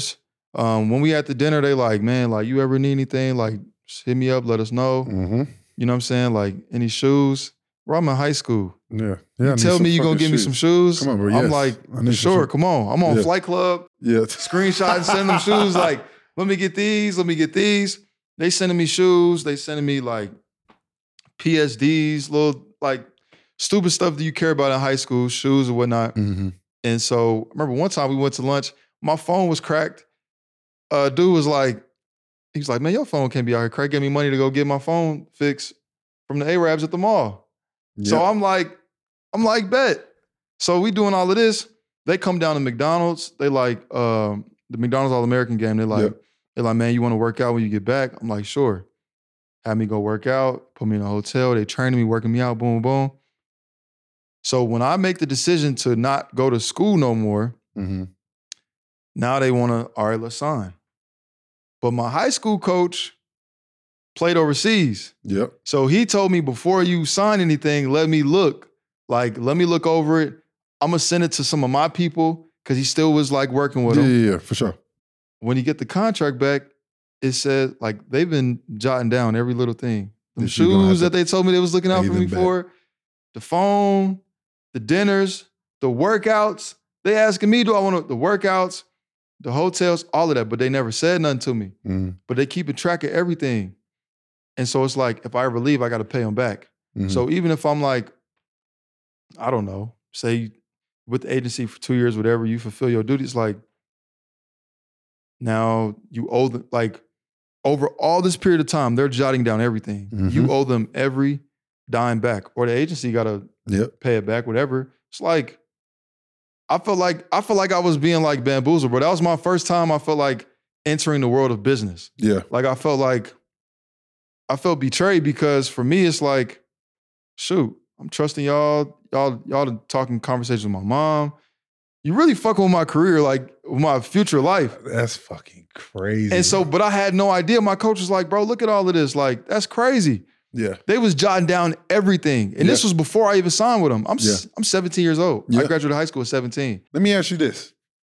Um, when we at the dinner, they like, man, like, you ever need anything? Like, just hit me up, let us know. Mm-hmm. You know what I'm saying? Like, any shoes? Bro, I'm in high school. Yeah. yeah You tell me you gonna give me some shoes. Come on, bro. I'm Yes. like, I need some sure, shoes. come on. I'm on Yeah. Flight Club. Yeah. Screenshot and send them shoes. Like, let me get these. Let me get these. They sending me shoes. They sending me like P S Ds, little like stupid stuff that you care about in high school, shoes or whatnot. Mm-hmm. And so I remember one time we went to lunch. My phone was cracked. Uh, dude was like, he was like, man, your phone can't be out here. Craig gave me money to go get my phone fixed from the Arabs at the mall. Yep. So I'm like, I'm like, bet. So we doing all of this. They come down to McDonald's. They like um, the McDonald's All-American game. They're like, Yep. they're like, man, you want to work out when you get back? I'm like, sure. Had me go work out, put me in a hotel. They training me, working me out, boom, boom. So when I make the decision to not go to school no more, Mm-hmm. now they want to, all right, let's sign. But my high school coach played overseas. Yep. So he told me, before you sign anything, let me look. Like, let me look over it. I'm going to send it to some of my people because he still was like working with Yeah, them. yeah, yeah, for sure. When you get the contract back, it said, like, they've been jotting down every little thing. The That you gonna have shoes to that they told me they was looking out pay for me them back. for, the phone, the dinners, the workouts. They asking me, do I want to, the workouts, the hotels, all of that, but they never said nothing to me. Mm-hmm. But they keep a track of everything. And so it's like, if I ever leave, I got to pay them back. Mm-hmm. So even if I'm like, I don't know, say with the agency for two years, whatever, you fulfill your duties, like now you owe them, like over all this period of time, they're jotting down everything. Mhm. You owe them every dime back, or the agency got to Yep. pay it back, whatever. It's like, I felt like, I felt like I was being like bamboozled, but that was my first time I felt like entering the world of business. Yeah. Like I felt like, I felt betrayed because for me, it's like, shoot, I'm trusting y'all, y'all, y'all talking conversations with my mom. You really fucking with my career, like with my future life. That's fucking crazy. And so, bro. but I had no idea. My coach was like, bro, look at all of this. Like, that's crazy. Yeah. They was jotting down everything. And this Yeah. was before I even signed with them. I'm, Yeah. s- I'm seventeen years old. Yeah. I graduated high school at seventeen. Let me ask you this.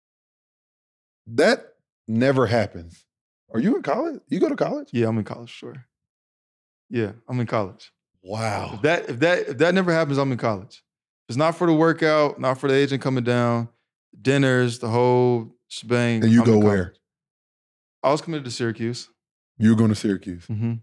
That never happens. Are you in college? You go to college? Yeah, I'm in college, sure. Yeah, I'm in college. Wow. If that, if that, if that never happens, I'm in college. If it's not for the workout, not for the agent coming down, dinners, the whole shebang. And you I'm go in where? college. I was committed to Syracuse. You were going to Syracuse. Mm-hmm.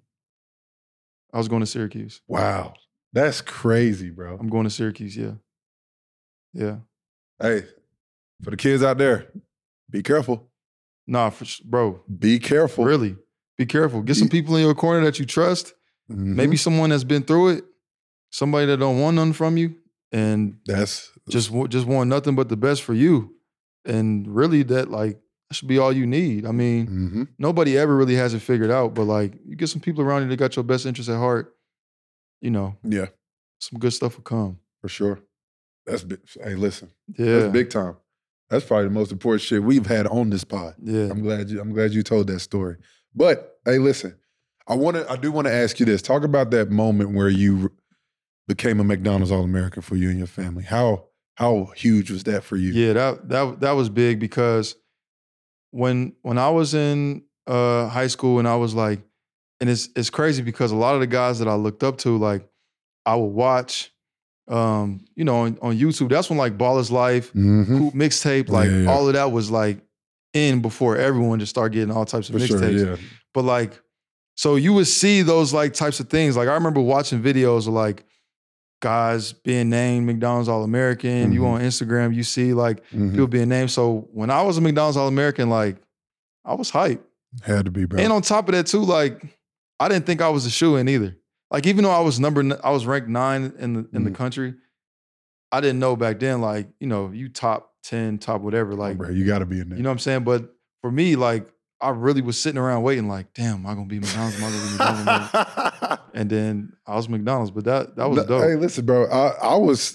I was going to Syracuse. Wow. That's crazy, bro. I'm going to Syracuse, yeah. Yeah. Hey, for the kids out there, be careful. Nah, for, sh- bro, Be careful. really, be careful. Get some Be- people in your corner that you trust. Mhm. Maybe someone that's been through it, somebody that don't want nothing from you, and That's just wa- just want nothing but the best for you. And really, that like that should be all you need. I mean, mhm. nobody ever really has it figured out, but like you get some people around you that got your best interest at heart, you know, Yeah, some good stuff will come. for sure. That's big. Hey, listen, Yeah, that's big time. That's probably the most important shit we've had on this pod. yeah. I'm glad you. I'm glad you told that story. But hey, listen, I want to. I do want to ask you this. Talk about that moment where you became a McDonald's All-American for you and your family. How how huge was that for you? Yeah, that that that was big because when when I was in uh, high school and I was like, and it's it's crazy because a lot of the guys that I looked up to, like I would watch, um, you know, on, on YouTube. That's when like Baller's Life, Mhm. Hoop Mixtape, like Yeah, yeah. all of that was like in before everyone just started getting all types of For sure. mixtapes. Yeah. But like, so you would see those like types of things. Like I remember watching videos of like guys being named McDonald's All-American. You Mhm. on Instagram, you see like Mhm. people being named. So when I was a McDonald's All-American, like I was hyped. Had to be, bro. And on top of that too, like I didn't think I was a shoe-in either. Like even though I was number, n- I was ranked nine in the in the Mhm. country, I didn't know back then. Like you know, you top ten, top whatever. Like bro, you got to be in there. you know what I'm saying. But for me, like I really was sitting around waiting, like, damn, am I gonna be McDonald's? Am I gonna be McDonald's? And then I was McDonald's, but that that was No, dope. Hey, listen, bro. I, I was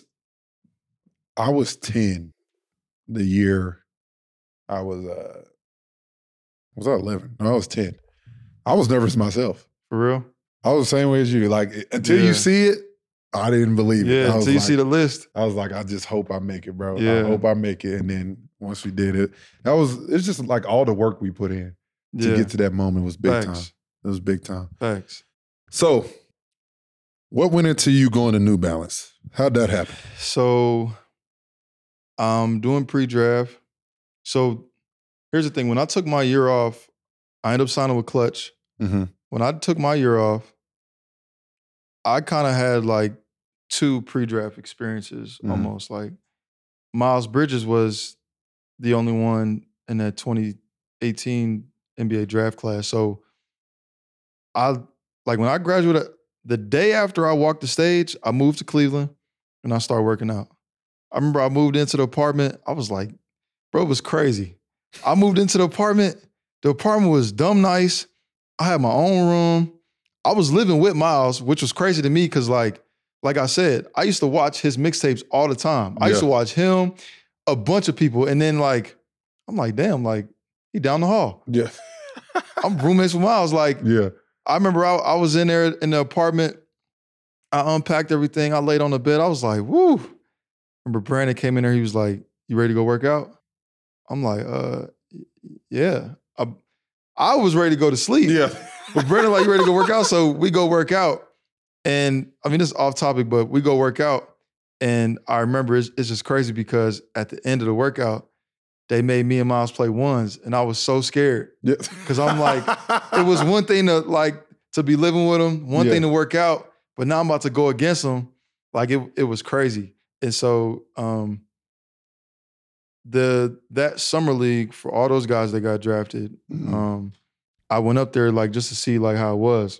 I was ten the year I was uh was I eleven? No, I was ten. I was nervous myself. For real. I was the same way as you. Like until Yeah. you see it, I didn't believe it. Yeah, I was until you like, see the list. I was like, I just hope I make it, bro. I Yeah. hope I make it. And then once we did it. That was, it's just like all the work we put in to Yeah. get to that moment was big Facts. time. It was big time. Thanks. So, what went into you going to New Balance? How'd that happen? So, I'm doing pre-draft. So, here's the thing. When I took my year off, I ended up signing with Clutch. Mm-hmm. When I took my year off, I kind of had like two pre-draft experiences Mhm. almost. Like Miles Bridges was the only one in that twenty eighteen N B A draft class. So I like when I graduated, the day after I walked the stage, I moved to Cleveland and I started working out. I remember I moved into the apartment. I was like, bro, it was crazy. I moved into the apartment. The apartment was dumb nice. I had my own room. I was living with Miles, which was crazy to me because like, like I said, I used to watch his mixtapes all the time. I used Yeah. to watch him, a bunch of people. And then like, I'm like, damn, like he down the hall. Yeah. I'm roommates with Miles. Like, Yeah. I remember I, I was in there in the apartment. I unpacked everything. I laid on the bed. I was like, woo. Remember Brandon came in there. He was like, you ready to go work out? I'm like, uh, yeah. I, I was ready to go to sleep. Yeah. But Brandon like, you ready to go work out? So we go work out. And I mean, this is off topic, but we go work out. And I remember it's, it's just crazy because at the end of the workout, they made me and Miles play ones. And I was so scared. Yeah. Because I'm like, it was one thing to like to be living with him, one Yeah. thing to work out, but now I'm about to go against him. Like it, it was crazy. And so um, the that summer league for all those guys that got drafted, Mhm. um, I went up there like just to see like how it was.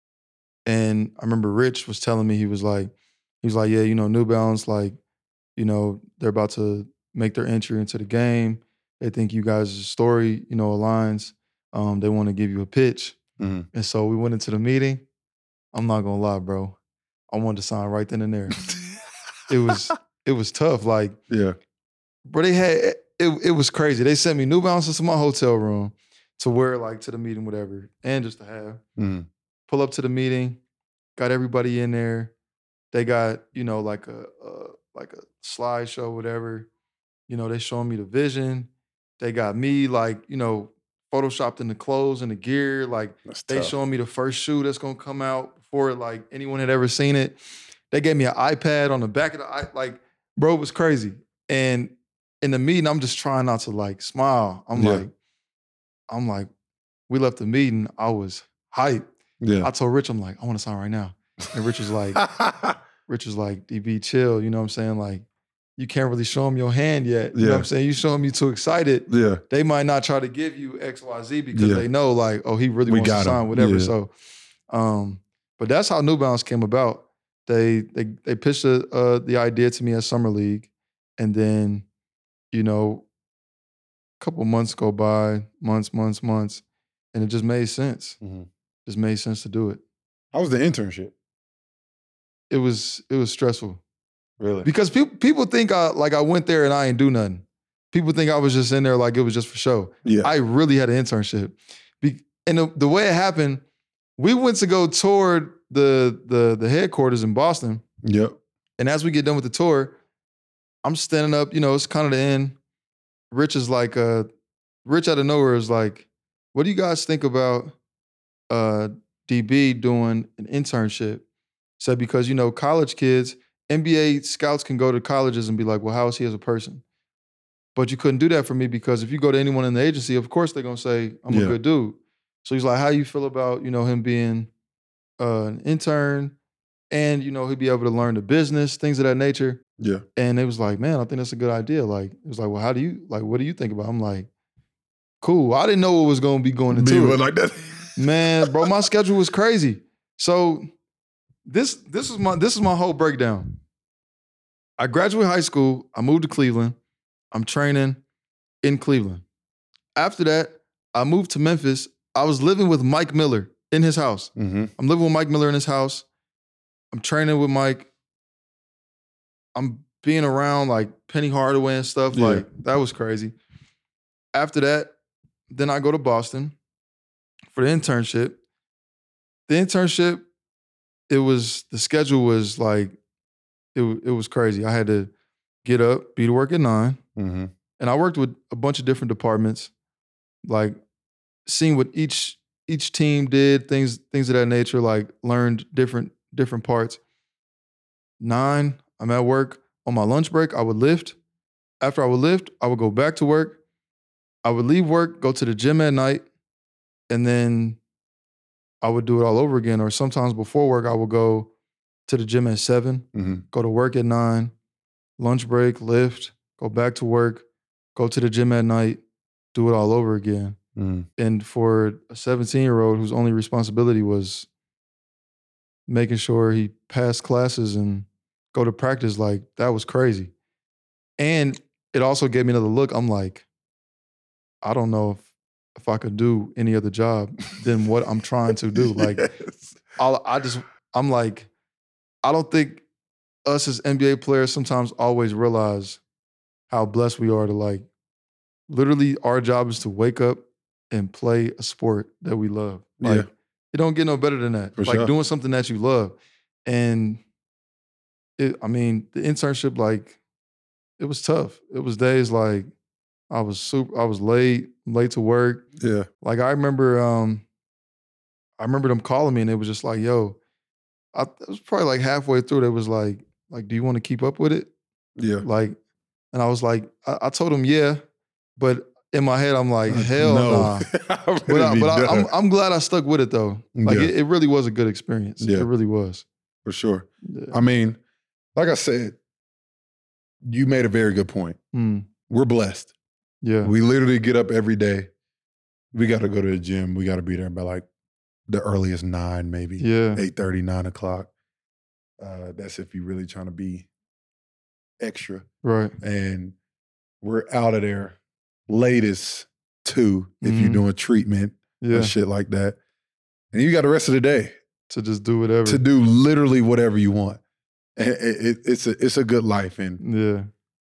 And I remember Rich was telling me, he was like, he was like, yeah, you know, New Balance, like, you know, they're about to make their entry into the game. They think you guys' story, you know, aligns. Um, they want to give you a pitch. Mhm. And so we went into the meeting. I'm not gonna lie, bro. I wanted to sign right then and there. It was it was tough. Like, Yeah. bro, they had it. It was crazy. They sent me New Balances to my hotel room to wear, like to the meeting, whatever, and just to have. Mhm. Pull up to the meeting, got everybody in there. They got you know like a, a like a slideshow, whatever. You know, they showing me the vision. They got me like you know photoshopped in the clothes and the gear. Like That's they tough. showing me the first shoe that's gonna come out before like anyone had ever seen it. They gave me an iPad on the back of the i like, bro, it was crazy. And in the meeting, I'm just trying not to like smile. I'm Yeah. like, I'm like, we left the meeting. I was hyped. Yeah. I told Rich, I'm like, I want to sign right now. And Rich was like, Rich was like, D B, chill. You know what I'm saying? Like, you can't really show them your hand yet. You know Yeah. what I'm saying? You show them you too excited. Yeah. They might not try to give you X, Y, Z because Yeah. they know like, oh, he really We wants to got him. sign, whatever. Yeah. So, um, but that's how New Balance came about. They they they pitched the uh, the idea to me at Summer League, and then, you know, a couple months go by, months, months, months, and it just made sense. Mhm. Just made sense to do it. How was the internship? It was it was stressful Really? because people people think I like I went there and I ain't do nothing. People think I was just in there like it was just for show. Yeah. I really had an internship, Be- and the, the way it happened, we went to go tour the the the headquarters in Boston. Yep. And as we get done with the tour, I'm standing up, you know, it's kind of the end. Rich is like, uh, Rich out of nowhere is like, what do you guys think about uh, D B doing an internship? So because, you know, college kids, N B A scouts can go to colleges and be like, well, how is he as a person? But you couldn't do that for me because if you go to anyone in the agency, of course they're going to say, I'm Yeah. a good dude. So he's like, how you feel about, you know, him being uh, an intern and, you know, he'd be able to learn the business, things of that nature. Yeah. And it was like, man, I think that's a good idea. Like, it was like, well, how do you, like, what do you think about it? I'm like, cool. I didn't know what was going to be going Me into was it. like that. Man, bro, my schedule was crazy. So this, this is my, this is my whole breakdown. I graduated high school. I moved to Cleveland. I'm training in Cleveland. After that, I moved to Memphis. I was living with Mike Miller in his house. Mm-hmm. I'm living with Mike Miller in his house. I'm training with Mike. I'm being around like Penny Hardaway and stuff. Yeah. Like, that was crazy. After that, then I go to Boston for the internship. The internship, it was, the schedule was like, it, it was crazy. I had to get up, be to work at nine, Mm-hmm. And I worked with a bunch of different departments, like seeing what each each team did, things things of that nature, like learned different different parts. Nine, I'm at work. On my lunch break, I would lift. After I would lift, I would go back to work. I would leave work, go to the gym at night, and then I would do it all over again. Or sometimes before work, I would go to the gym at seven, Mm-hmm. go to work at nine, lunch break, lift, go back to work, go to the gym at night, do it all over again. Mm-hmm. And for a seventeen-year-old whose only responsibility was making sure he passed classes and go to practice, like, that was crazy. And it also gave me another look. I'm like, I don't know if, if I could do any other job than what I'm trying to do. Like, Yes. I'll, I just, I'm like, I don't think us as N B A players sometimes always realize how blessed we are to, like, literally our job is to wake up and play a sport that we love. Like, Yeah. it don't get no better than that. For like sure. doing something that you love. And it, I mean, the internship, like, it was tough. It was days like I was super, I was late, late to work. Yeah. Like I remember, um, I remember them calling me and it was just like, yo, I, it was probably like halfway through. They was like, like, do you want to keep up with it? Yeah. Like, and I was like, I, I told him, yeah, but in my head, I'm like, hell no. nah. I'm But, I, be but I, done. I'm, I'm glad I stuck with it though. Like Yeah. it, it really was a good experience. Yeah. It really was. For sure. Yeah. I mean, like I said, you made a very good point. Mm, We're blessed. yeah. We literally get up every day. We got to go to the gym. We got to be there by like the earliest nine, maybe Yeah. eight thirty, nine o'clock. Uh, that's if you're really trying to be extra. Right. And we're out of there latest two if you're Mhm. doing treatment Yeah. and shit like that. And you got the rest of the day To just do whatever. to do literally whatever you want. And it, it, it's a it's a good life, and Yeah.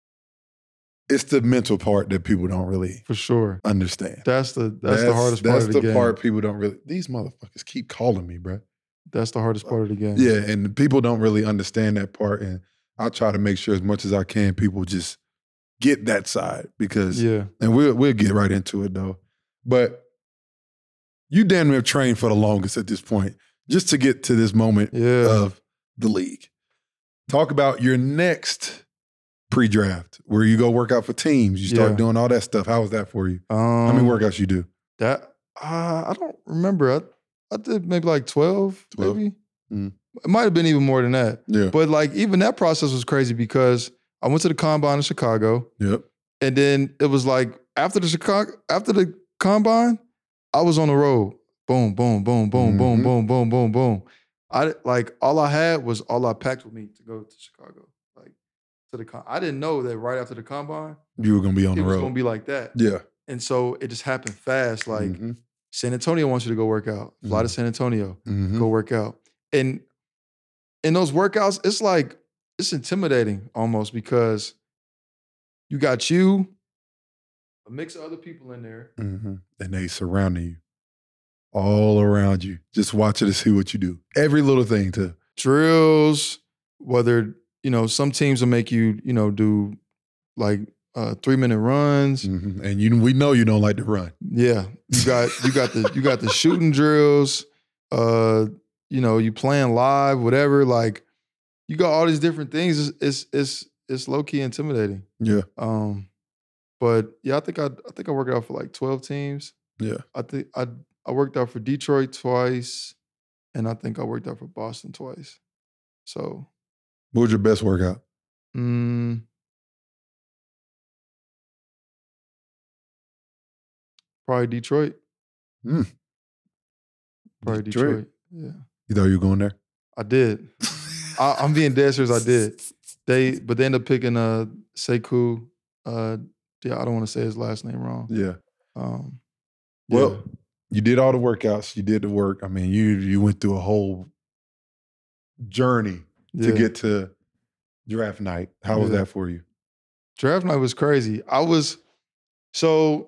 it's the mental part that people don't really For sure. understand. That's the that's, the hardest part That's of the, the game. part people don't really. These motherfuckers keep calling me, bro. That's the hardest part of the game. Yeah, and people don't really understand that part, and I try to make sure as much as I can, people just get that side because, Yeah. and we'll we'll get right into it though. But you damn near trained for the longest at this point, just to get to this moment Yeah. of the league. Talk about your next pre-draft where you go work out for teams. You start Yeah. doing all that stuff. How was that for you? Um, How many workouts you do? That uh, I don't remember. I, I did maybe like twelve, twelve? maybe. Mm. It might have been even more than that. Yeah. But like even that process was crazy because I went to the combine in Chicago, Yep. and then it was like after the Chicago after the combine, I was on the road. Boom, boom, boom, boom, boom, Mhm. boom, boom, boom, boom. I like all I had was all I packed with me to go to Chicago. Like to the con- I didn't know that right after the combine You were gonna be on it the was road. gonna be like that. Yeah. And so it just happened fast. Like Mhm. San Antonio wants you to go work out. Fly to Mhm. San Antonio, Mhm. go work out. And in those workouts, it's like it's intimidating almost because you got you, a mix of other people in there. Mhm. And they surrounding you, all around you, just watching to see what you do. Every little thing too. Drills, whether, you know, some teams will make you, you know, do like uh, three minute runs. Mhm. And you, we know you don't like to run. Yeah. You got you got the you got the shooting drills, uh, you know, you playing live, whatever. Like you got all these different things. It's it's it's, it's low key intimidating. Yeah. Um, but yeah, I think I I think I worked out for like twelve teams. Yeah. I think I I worked out for Detroit twice, and I think I worked out for Boston twice. So, What was your best workout? mm, probably Detroit. Mm. Probably Detroit. Detroit. Yeah, You thought you were going there? I did. I, I'm being dead serious. I did. They but they ended up picking uh Sekou. Uh, yeah, I don't want to say his last name wrong. Yeah. Um, Well, yeah. you did all the workouts. You did the work. I mean, you you went through a whole journey to Yeah. get to draft night. How was Yeah. that for you? Draft night was crazy. I was so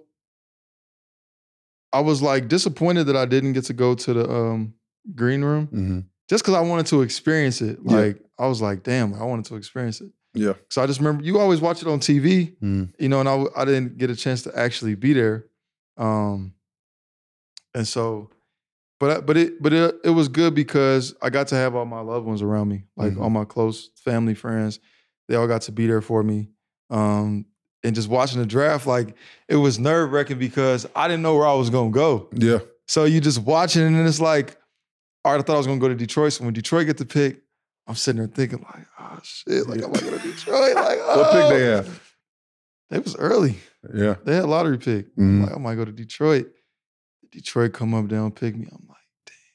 I was like disappointed that I didn't get to go to the um, green room Mm-hmm. just because I wanted to experience it. Yeah. Like I was like, damn, I wanted to experience it. Yeah. So I just remember you always watch it on T V, Mm. you know, and I, I didn't get a chance to actually be there. Um, and so, but I- but it but it, it was good because I got to have all my loved ones around me, like Mhm. all my close family, friends. They all got to be there for me. Um, and just watching the draft, like it was nerve wracking because I didn't know where I was gonna go. Yeah. So you just watching it and it's like, all right, I thought I was gonna go to Detroit. So when Detroit get the pick, I'm sitting there thinking like, oh shit, like Yeah. I'm not going to Detroit. Like, What pick they oh. have? It was early. Yeah. They had a lottery pick. Mhm. Like, I might go to Detroit. Detroit come up, they don't pick me. I'm like,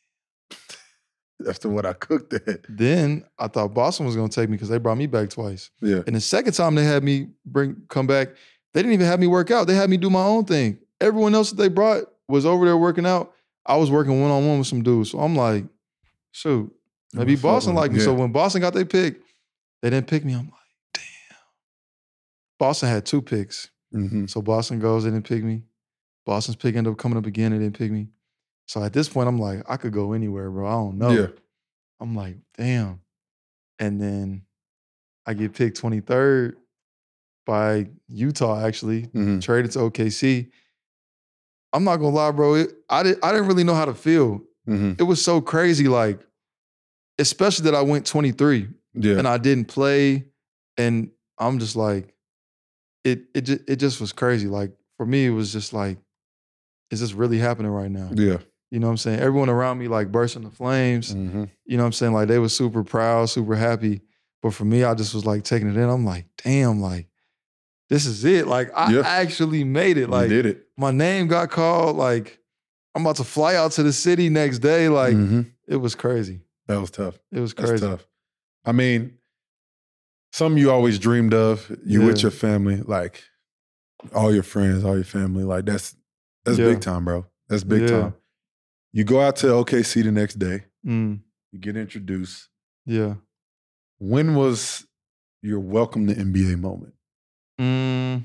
That's the one I cooked at. then I thought Boston was gonna take me because they brought me back twice. Yeah. And the second time they had me bring come back, they didn't even have me work out. They had me do my own thing. Everyone else that they brought was over there working out. I was working one on one with some dudes. So I'm like, shoot, maybe What's up, Boston man? liked me. Yeah. So when Boston got their pick, they didn't pick me. I'm like, damn. Boston had two picks. Mm-hmm. So Boston goes, they didn't pick me. Boston's pick ended up coming up again, they didn't pick me. So at this point, I'm like, I could go anywhere, bro. I don't know. Yeah. I'm like, damn. And then I get picked twenty-third by Utah, actually, Mm-hmm. traded to O K C. I'm not gonna lie, bro. It, I, did, I didn't really know how to feel. Mm-hmm. It was so crazy, like, especially that I went twenty-three Yeah. and I didn't play. And I'm just like, it, it, just, it just was crazy. Like, for me, it was just like, is this really happening right now? Yeah. You know what I'm saying? Everyone around me like burst into flames. Mm-hmm. You know what I'm saying? Like they were super proud, super happy. But for me, I just was like taking it in. I'm like, damn, like, this is it. Like, I Yeah. actually made it. You Like, did it. my name got called. Like, I'm about to fly out to the city next day. Like, Mm-hmm. it was crazy. That was tough. It was That's crazy. tough. I mean, something you always dreamed of. You Yeah. with your family, like all your friends, all your family. Like that's that's Yeah. big time, bro. That's big Yeah. time. You go out to O K C the next day. Mm, You get introduced. yeah. When was your welcome to N B A moment? Mm.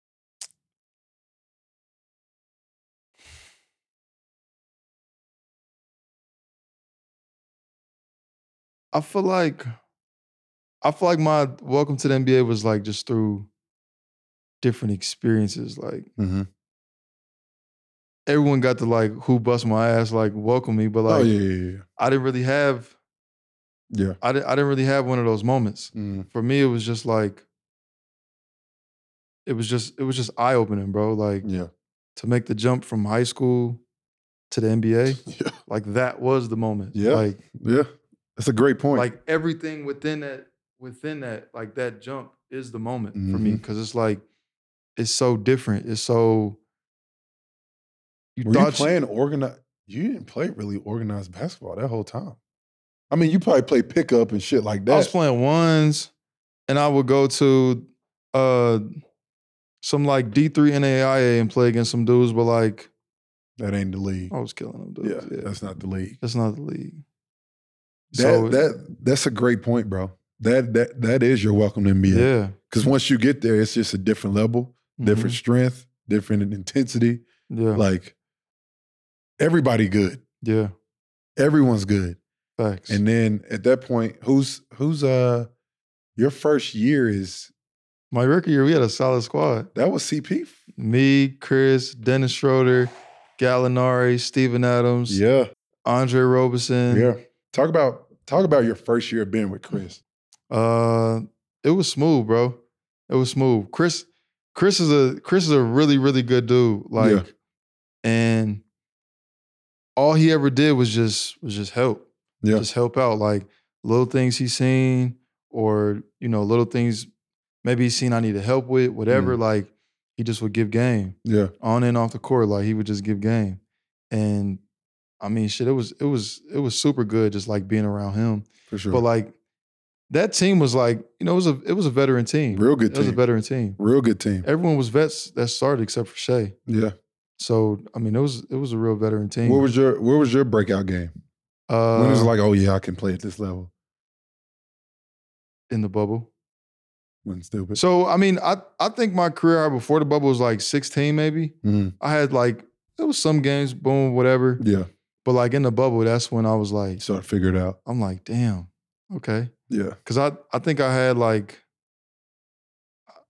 I feel like I feel like my welcome to the N B A was like just through different experiences. Like Mm-hmm. everyone got to like who bust my ass, like welcome me, but like oh yeah, yeah, yeah. I didn't really have Yeah. I didn't I didn't really have one of those moments. Mm-hmm. For me, it was just like it was just it was just eye opening, bro. Like Yeah. to make the jump from high school to the N B A, Yeah. like that was the moment. Yeah. Like Yeah. That's a great point. like everything within that within that like that jump is the moment for me Mhm. because it's like it's so different. It's so you Were you thought playing organized? You didn't play really organized basketball that whole time. I mean, you probably played pickup and shit like that. I was playing ones, and I would go to uh some like D three N A I A and play against some dudes, but like That ain't the league. I was killing them yeah, dudes. Yeah, that's not the league. that's not the league. That So that that's a great point, bro. That that that is your welcome to N B A. yeah, Because once you get there, it's just a different level, different strength, different intensity. Mhm. Yeah, Like everybody good. yeah, Everyone's good. facts. And then at that point, who's who's uh your first year is My rookie year, we had a solid squad. that was C P? Me, Chris, Dennis Schroeder, Gallinari, Steven Adams, Yeah. Andre Robeson. Yeah. Talk about talk about your first year being with Chris. Uh, it was smooth, bro. It was smooth. Chris, Chris is a Chris is a really really good dude. Like, Yeah. and all he ever did was just was just help, Yeah. just help out. Like little things he's seen, or you know, little things maybe he's seen I needed help with, whatever. Mm. Like he just would give game Yeah. on and off the court. Like he would just give game, and I mean, shit, it was it was it was super good, just like being around him. For sure. But like that team was like, you know, it was a it was a veteran team. Real good It was a team. veteran team. Real good team. Everyone was vets that started except for Shea. Yeah. So I mean, it was it was a real veteran team. What was your what was your breakout game? uh, When it was like, oh yeah, I can play at this level. in the bubble? When stupid. So I mean, I I think my career high before the bubble was like sixteen, maybe. Mhm. I had like there was some games, boom, whatever. Yeah. But like in the bubble, that's when I was You like, sort of figured it out. I'm like, damn, okay. Yeah. Cause I I think I had like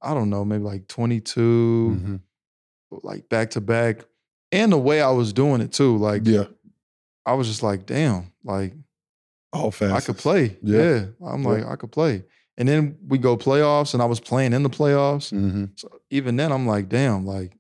I don't know, maybe like twenty-two, Mhm. like back to back. And the way I was doing it too. Like, Yeah. I was just like, damn, like, All fast. I could play. Yeah. Yeah. I'm Yeah. like, I could play. And then we go playoffs, and I was playing in the playoffs. Mm-hmm. So even then, I'm like, damn, like,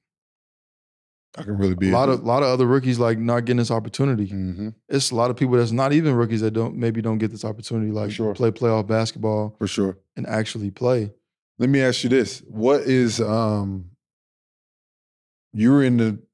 I can really a be lot of lot of other rookies like not getting this opportunity. Mm-hmm. It's a lot of people that's not even rookies that don't maybe don't get this opportunity, like sure. play playoff basketball For sure. and actually play. Let me ask you this: what is um? You were in the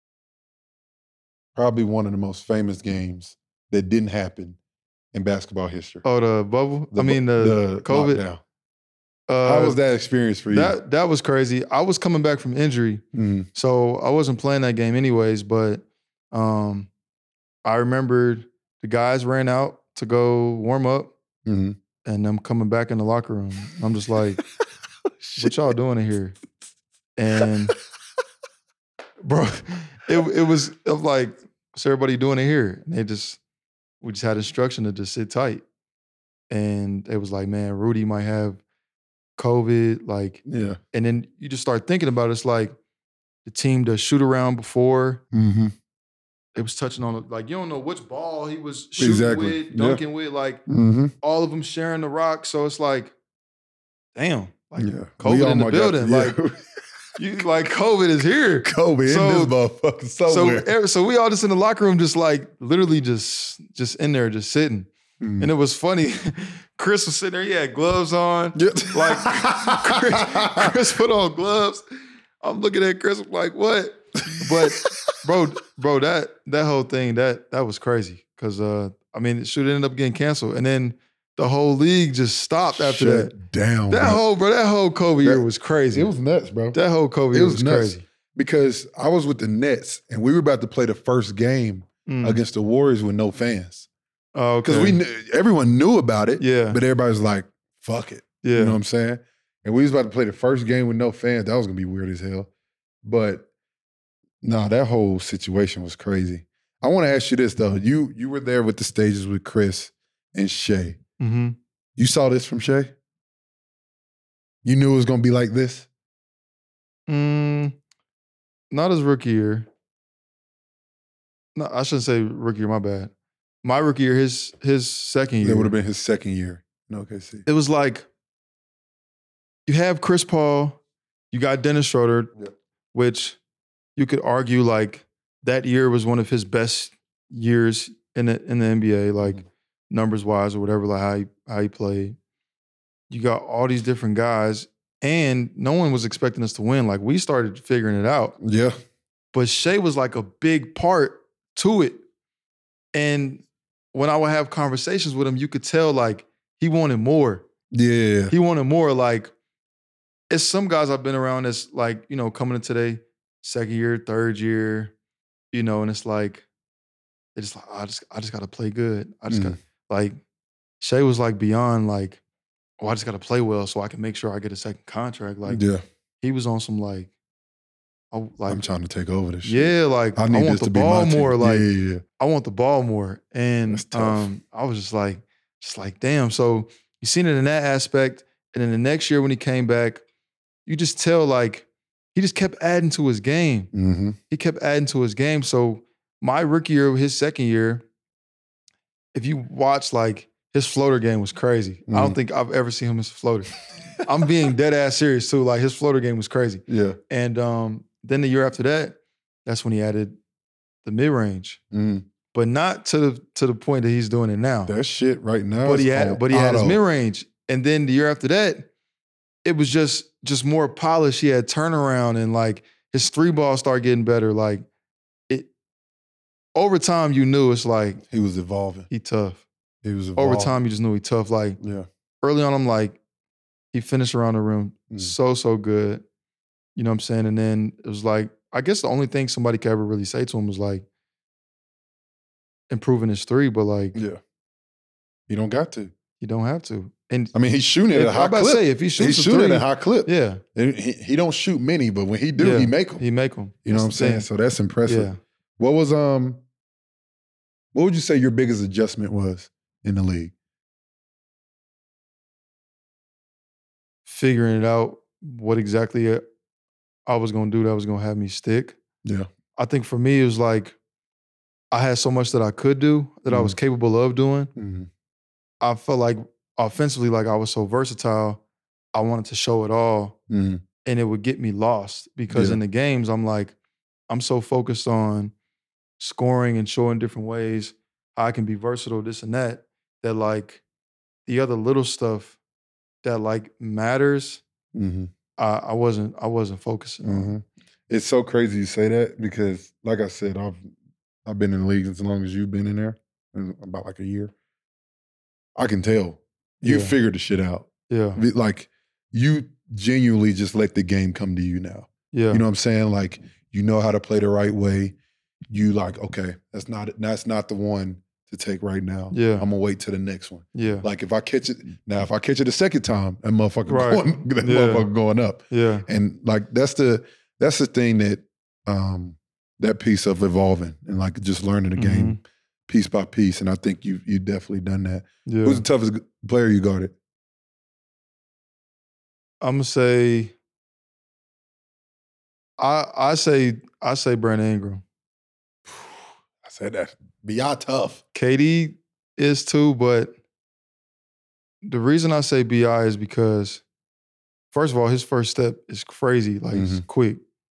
probably one of the most famous games that didn't happen in basketball history. Oh, the bubble. The I mean the, the COVID. lockdown. Uh, How was that experience for you? That that was crazy. I was coming back from injury, mm. so I wasn't playing that game anyways. But um, I remembered the guys ran out to go warm up, mm-hmm. and I'm coming back in the locker room. I'm just like, what y'all doing in here? And bro, it it was, it was like, what's everybody doing in here? And they just, we just had instruction to just sit tight. And it was like, man, Rudy might have COVID, like, yeah. And then you just start thinking about it. It's like the team does shoot around before. Mm-hmm. It was touching on, like, you don't know which ball he was shooting exactly. with, dunking yeah. with, like mm-hmm. all of them sharing the rock. So it's like, damn, like yeah. COVID in the building. Got, yeah. Like, you like COVID is here. COVID so, in this motherfucker somewhere. So, so we all just in the locker room, just like literally just just in there, just sitting. Mm. And it was funny. Chris was sitting there. He had gloves on. Yep. Like Chris, Chris put on gloves. I'm looking at Chris. I'm like, what? But bro, bro, that that whole thing that that was crazy. Cause uh, I mean, it should end up getting canceled, and then the whole league just stopped after Shut that. Down. That bro. whole bro, that whole COVID that, year was crazy. It was nuts, bro. That whole COVID it year was, was nuts crazy. Because I was with the Nets, and we were about to play the first game mm. against the Warriors with no fans. Oh, because okay. we knew, everyone knew about it. Yeah, but everybody was like, "Fuck it." Yeah, you know what I'm saying? And we was about to play the first game with no fans. That was gonna be weird as hell. But no, nah, that whole situation was crazy. I want to ask you this though. You you were there with the stages with Chris and Shai. Mm-hmm. You saw this from Shai? You knew it was gonna be like this? Mm, not his rookie year. No, I shouldn't say rookie year, my bad. My rookie year, his his second year. It would have been his second year in O K C. It was like, you have Chris Paul, you got Dennis Schroeder, yeah. which you could argue like that year was one of his best years in the in the N B A, like mm-hmm. numbers wise or whatever, like how he how he played. You got all these different guys, and no one was expecting us to win. Like, we started figuring it out. Yeah. But Shai was like a big part to it. And when I would have conversations with him, you could tell like he wanted more. Yeah. He wanted more. Like, it's some guys I've been around that's like, you know, coming into their second year, third year, you know, and it's like, they just like, oh, I just I just gotta play good. I just mm. got like Shai was like beyond like, oh, I just gotta play well so I can make sure I get a second contract. Like, yeah. he was on some like, oh, like I'm trying to take over this shit. Yeah, like I, I, need I want this the to ball be my more. team. Like yeah, yeah, yeah. I want the ball more. And um, I was just like, just like, damn. So you seen it in that aspect. And then the next year when he came back, you just tell like he just kept adding to his game. Mm-hmm. He kept adding to his game. So my rookie year, his second year, if you watch like his floater game was crazy. Mm-hmm. I don't think I've ever seen him as a floater. I'm being dead ass serious too. Like, his floater game was crazy. Yeah. And um, then the year after that, that's when he added the mid range, mm. but not to the to the point that he's doing it now. That shit right now. But he had, but he auto. had his mid range, and then the year after that, it was just just more polished. He had turnaround, and like his three ball started getting better. Like it over time, you knew it's like he was evolving. He tough. He was evolving. Over time, you just knew he tough. Like yeah. early on, I'm like, he finished around the rim mm. so so good. You know what I'm saying? And then it was like, I guess the only thing somebody could ever really say to him was like improving his three, but like, yeah, you don't got to. You don't have to. And I mean, he's shooting at a high clip. Say, if he shoots he's shooting three, at a high clip. Yeah, and he, he don't shoot many, but when he do, yeah. he make them. He make them. You know what I'm saying? So that's impressive. Yeah. What was um, what would you say your biggest adjustment was in the league? Figuring it out what exactly I was going to do that was going to have me stick. Yeah. I think for me, it was like I had so much that I could do, that Mhm. I was capable of doing. Mhm. I felt like offensively, like I was so versatile, I wanted to show it all, Mhm. and it would get me lost because Yeah. in the games, I'm like, I'm so focused on scoring and showing different ways how I can be versatile, this and that, that like the other little stuff that like matters, Mhm. I, I wasn't I wasn't focusing on. Mhm. It's so crazy you say that because, like I said, I've I've been in the league as long as you've been in there, in about like a year. I can tell you Yeah. figured the shit out. Yeah, Like you genuinely just let the game come to you now. yeah, You know what I'm saying? Like you know how to play the right way. You like, okay, that's not that's not the one to take right now. Yeah. I'm gonna wait to the next one. yeah, Like if I catch it now, if I catch it a second time, that motherfucker Right. going, that Yeah. motherfucker going up. yeah, And like that's the that's the thing that um that piece of evolving and like just learning the game piece by piece. And I think you you definitely done that. yeah. Who's the toughest player you guarded? I'm gonna say, I I say I say Brandon Ingram. I said that. Be y'all tough. K D is too, but the reason I say B I is because, first of all, his first step is crazy, like it's Mhm. quick.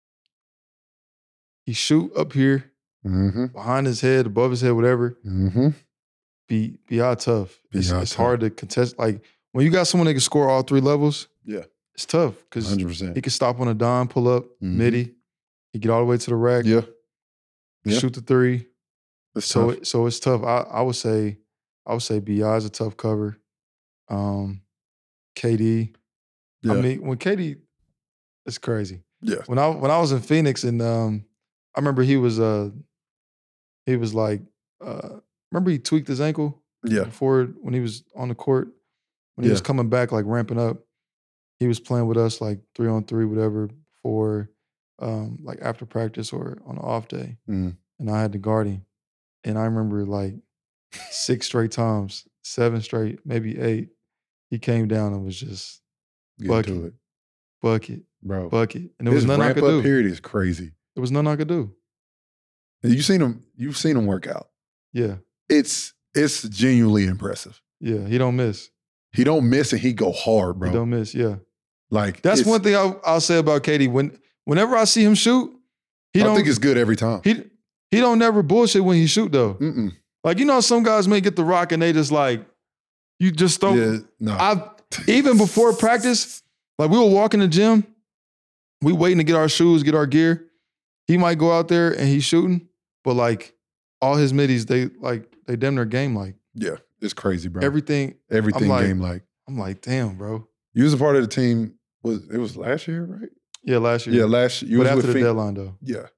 He shoot up here, Mm-hmm. behind his head, above his head, whatever. Mm-hmm. Be B I tough. It's, B I it's tough. hard to contest. Like when you got someone that can score all three levels, Yeah. it's tough because Hundred percent. he can stop on a dime, pull up, Mhm. midi. He get all the way to the rack, Yeah. Yeah. shoot the three. It's So tough. it, so it's tough. I, I would say I would say B I is a tough cover. Um, K D. Yeah. I mean, when K D, it's crazy. Yeah. When I when I was in Phoenix and um, I remember he was uh he was like uh remember he tweaked his ankle Yeah. before when he was on the court when he was Yeah. coming back like ramping up. He was playing with us like three on three, whatever, for um like after practice or on an off day, Mm. and I had to guard him. And I remember like six straight times, seven straight, maybe eight. He came down and was just Get bucket, to it, bucket, bro. bucket, and there was His nothing I ramp could up do. period is crazy. There was nothing I could do. You seen him? You've seen him work out. Yeah, It's it's genuinely impressive. yeah. He don't miss. He don't miss and he go hard, bro. He don't miss. Yeah, Like that's it's- one thing I'll, I'll say about K D. When whenever I see him shoot, he I don't think it's good every time. he he don't never bullshit when he shoot though. Mm-mm. Like you know, some guys may get the rock and they just like you just throw. Yeah, no. I even before practice, like we will walk in the gym, we waiting to get our shoes, get our gear. He might go out there and he's shooting, but like all his middies, they like they damn near game like Yeah, it's crazy, bro. everything. Everything I'm like- game like. I'm like, damn, bro. You was a part of the team. Was it was last year, right? Yeah, last year. Yeah, last year. You but was after with the Phoenix. deadline though. Yeah.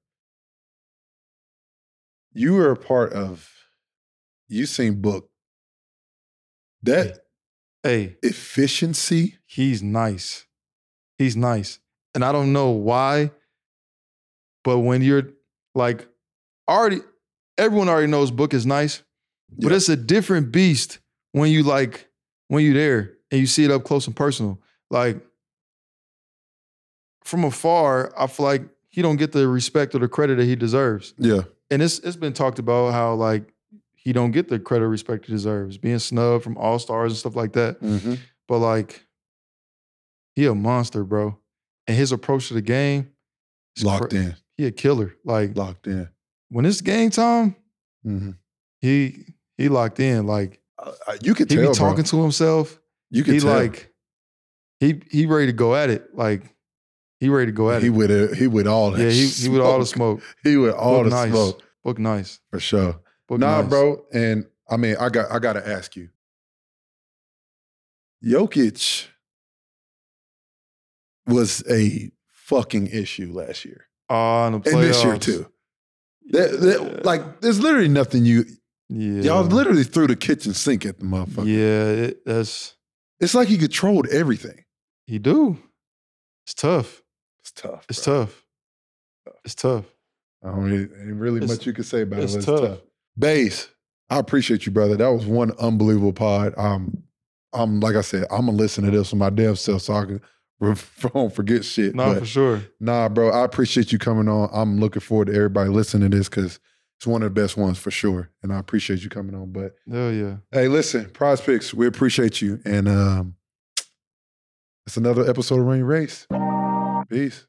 You were a part of. You seen Book. That Hey, efficiency. he's nice. He's nice. And I don't know why, but when you're like already, everyone already knows Book is nice, but Yeah. it's a different beast when you like, when you're there and you see it up close and personal. Like from afar, I feel like he don't get the respect or the credit that he deserves. Yeah. And it's it's been talked about how like he don't get the credit or respect he deserves, being snubbed from all stars and stuff like that. Mm-hmm. But like, he a monster, bro. And his approach to the game, is Locked cra- in. He a killer. Like Locked in. when it's game time, Mm-hmm. he he locked in. Like Uh, you could he tell, be talking bro. to himself. You could He tell. like he he ready to go at it. Like he ready to go at he it. with it. He with all that. Yeah, he he with all the smoke. He with all Book the nice. smoke Book nice. for sure. Book Nah, nice. bro. And I mean, I got I gotta ask you. Jokic was a fucking issue last year. Ah, in the playoffs. And this year too. That- that- Yeah. like, there's literally nothing you Yeah. y'all literally threw the kitchen sink at the motherfucker. Yeah, it, that's It's like he controlled everything. he do. It's tough. It's tough. It's bro. tough. It's tough. I don't really, ain't really It's- much you can say about it's it. It's tough. tough. Bass, I appreciate you, brother. That was one unbelievable pod. Um, I'm like I said, I'm gonna listen to this with my damn self so I can phone, forget shit. No, But for sure. Nah, bro, I appreciate you coming on. I'm looking forward to everybody listening to this because it's one of the best ones for sure. And I appreciate you coming on. But Hell yeah. hey, listen, Prize Picks, we appreciate you. And um, it's another episode of Rain Race. Peace.